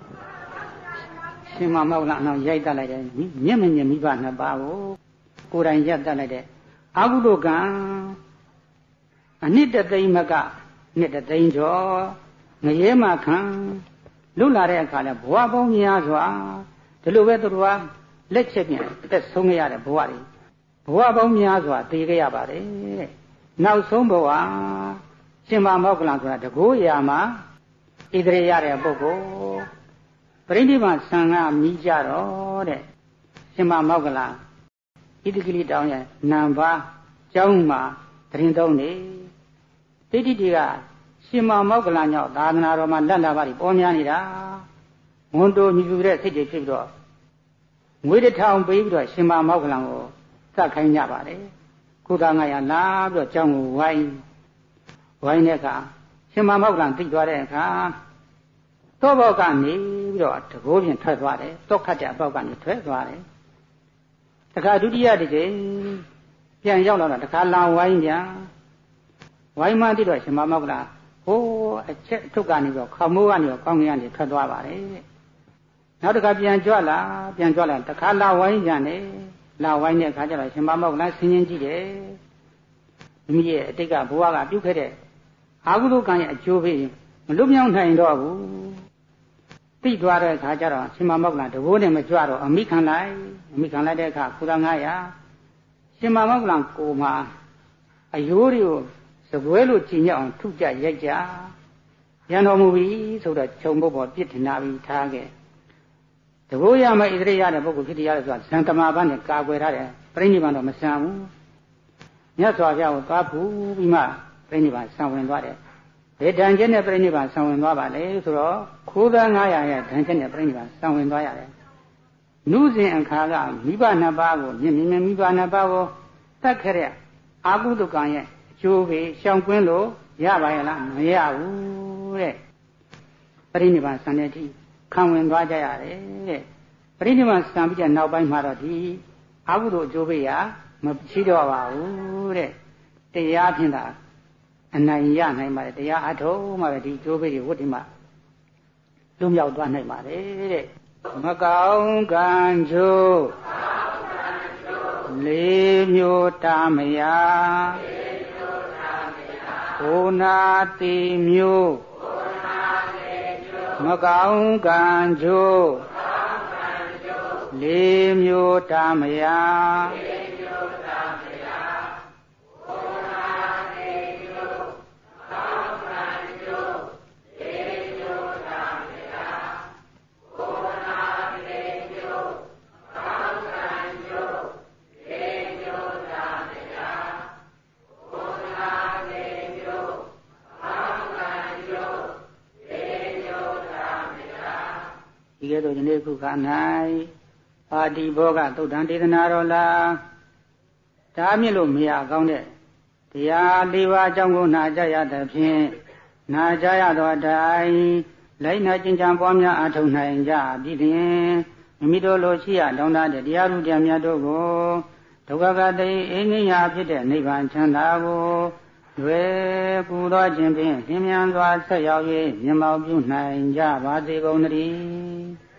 ရှင်မောက္ကလံအောင်ရိုက်တက်လိုက်တယ်မျက်မြင်မိဘနှစ်ပါးကိုယ်တိုင်ရိုက်တက်လိုက်တဲ့အကုသိုလ်ကံအနှစ်တသိမ့်မကနှစ်တသိမ့်ကျော်ငရဲမှခံလွတ်လာတဲ့အခါလဲဘဝပေါင်းများစွာဒီလိုပဲသူတို့ကလက်ချက်ပြန်အသက်ဆုံးခဲ့ရတဲ့ဘဝတွေဘဝပေါင်းများစွာတည်ခဲ့ရပါတယ်တဲ့နောက်ဆုံးဘဝရှင်မောက္ကလံဆိုတာတကောရာမှာဣတရေရတဲ့ပုဂ္ဂိုလ်ပရိနိဗ္ဗာန်ဆံဃာမိကြတော့တဲ့ရှင်မောက္ကလံဣတိကိလိတောင်းရဲ့နံပါတ်ကျောင်းမှာတရင်သုံးနေတိတိတိကရှင်မောက္ကလံကြောင့်သာသနာတော်မှာလက်လာပါပြီးပေါ်များနေတာဝန်တိုမြူတဲ့စိတ်တွေဖြစ်ပြီးတော့ငွေတစ်ထောင်ပေးပြီးတော့ရှင်မောက္ကလံကိုစက်ခိုင်းကြပါတယ်ခုသာ900လာပြီးတော့ကျောင်းကိုဝိုင်းတဲ့အခါရှင်မောက္ကလံသိသွားတဲ့အခါသောဘောကနေပြီးတော့တကိုးပြင်ထွက်သွားတယ်တောခတ်တဲ့အပေါက်ကနေထွက်သွားတယ်တခါဒုတိယတစ်ချိန်ပြန်ရောက်လာတော့တခါလာဝိုင်းပြန်ဝိုင်းမှတိတော့ရှင်မောက္ကလံဟိုးအချက်အထုပ်ကနေပြီးတော့ခမိုးကနေတော့ကောင်းကင်ကနေထွက်သွားပါတယ်နောက်တစ်ခါပြန်ကြွလာတခါလာဝိုင်းပြန်တယ်လာဝိုင်းတဲ့အခါကျတော့ရှင်မောက္ကလံဆင်းရင်ကြည့်တယ်မိမိရဲ့အတိတ်ကဘဝကပြုခဲ့တဲ့အာဟုတုကံရဲ့အကျိုးပေးမလွတ်မြောက်နိုင်တော့ဘူးသိသွားတဲ့အခါကျတော့ရှင်မောက္ကလံတဘိုးနဲ့မကြွတော့အမိခံလိုက်တဲ့အခါခုသာ900ရှင်မောက္ကလံကိုမှာအယိုးတွေကိုစပွဲလိုကြည်ညက်အောင်ထုကြရိုက်ကြရန်တော်မူပြီဆိုတော့ခြုံပုတ်ပေါ်ပြစ်ထင်နာပြီးထားခဲ့တဘိုးရမယ်ဣတရေရတဲ့ပုဂ္ဂိုလ်ဖြစ်တရားလဲဆိုတာဇန်တမာဘနဲ့ကာကွယ်ထားတယ်ပြိဋိဘံတော့မဆံဘူးမြတ်စွာဘုရားကိုသွားဖူးပြီးမှပြိဋိဘံဆံဝင်သွားတယ်ဘယ်တန်ချက်နဲ့ပြိဋိဘံဆံဝင်သွားပါလဲဆိုတော့ခိုးသား900ရဲ့တန်ချက်နဲ့ပြိဋိဘံဆံဝင်သွားရတယ်နုစဉ်အခါကမိဘနှစ်ပါးကိုမြင်မိဘနှစ်ပါးကိုတတ်ခဲ့တဲ့အာဟုတုကံရဲ့အကျိုးပေးရှောင်ကွင်းလို့ရပါရဲ့လားမရဘူးတဲ့ပြိဋိဘံဆံတဲ့အထိခံဝင်သွားကြရတယ်တဲ့ပြိဋိဘံဆံပြီးတဲ့နောက်ပိုင်းမှာတော့ဒီအာဟုတုအကျိုးပေးရမရှိတော့ပါဘူးတဲ့တရားဖြင့်သာအနိုင်ရနိုင်ပါတယ်တရားအထုံးမှပဲဒီကျိုးပေးတွေဝတ်ဒီမှာလွတ်မြောက်သွားနိုင်ပါတယ်တဲ့မကောင်းကံကျိုးလေးမျိုးတာမယာဘုနာတိမျိုးမကောင်းကံကျိုးလေးမျိုးတာမယာဒီကဲ့သို့ဒီနေ့ခုခါ၌ပါတိဘောကသုတ်တံဒေသနာတော်လားဒါမြင့်လို့မရကောင်းတဲ့တရား၄ပါးအကြောင်းကိုနာကြရသဖြင့်နာကြရသောအတိုင်းလိုက်နာကျင့်ကြံပွားများအားထုတ်နိုင်ကြပြီလျှင်မိမိတို့လိုရှိရတောင်းတတဲ့တရားဥတရားမြတ်တို့ကိုဒုက္ခကတိအင်းကြီးရာဖြစ်တဲ့နိဗ္ဗာန်ချမ်းသာကိုလွယ်ကူသောခြင်းဖြင့်လင်းမြန်စွာဆက်ရောက်၍မြတ်မောပြုနိုင်ကြပါစေကုန်သတည်း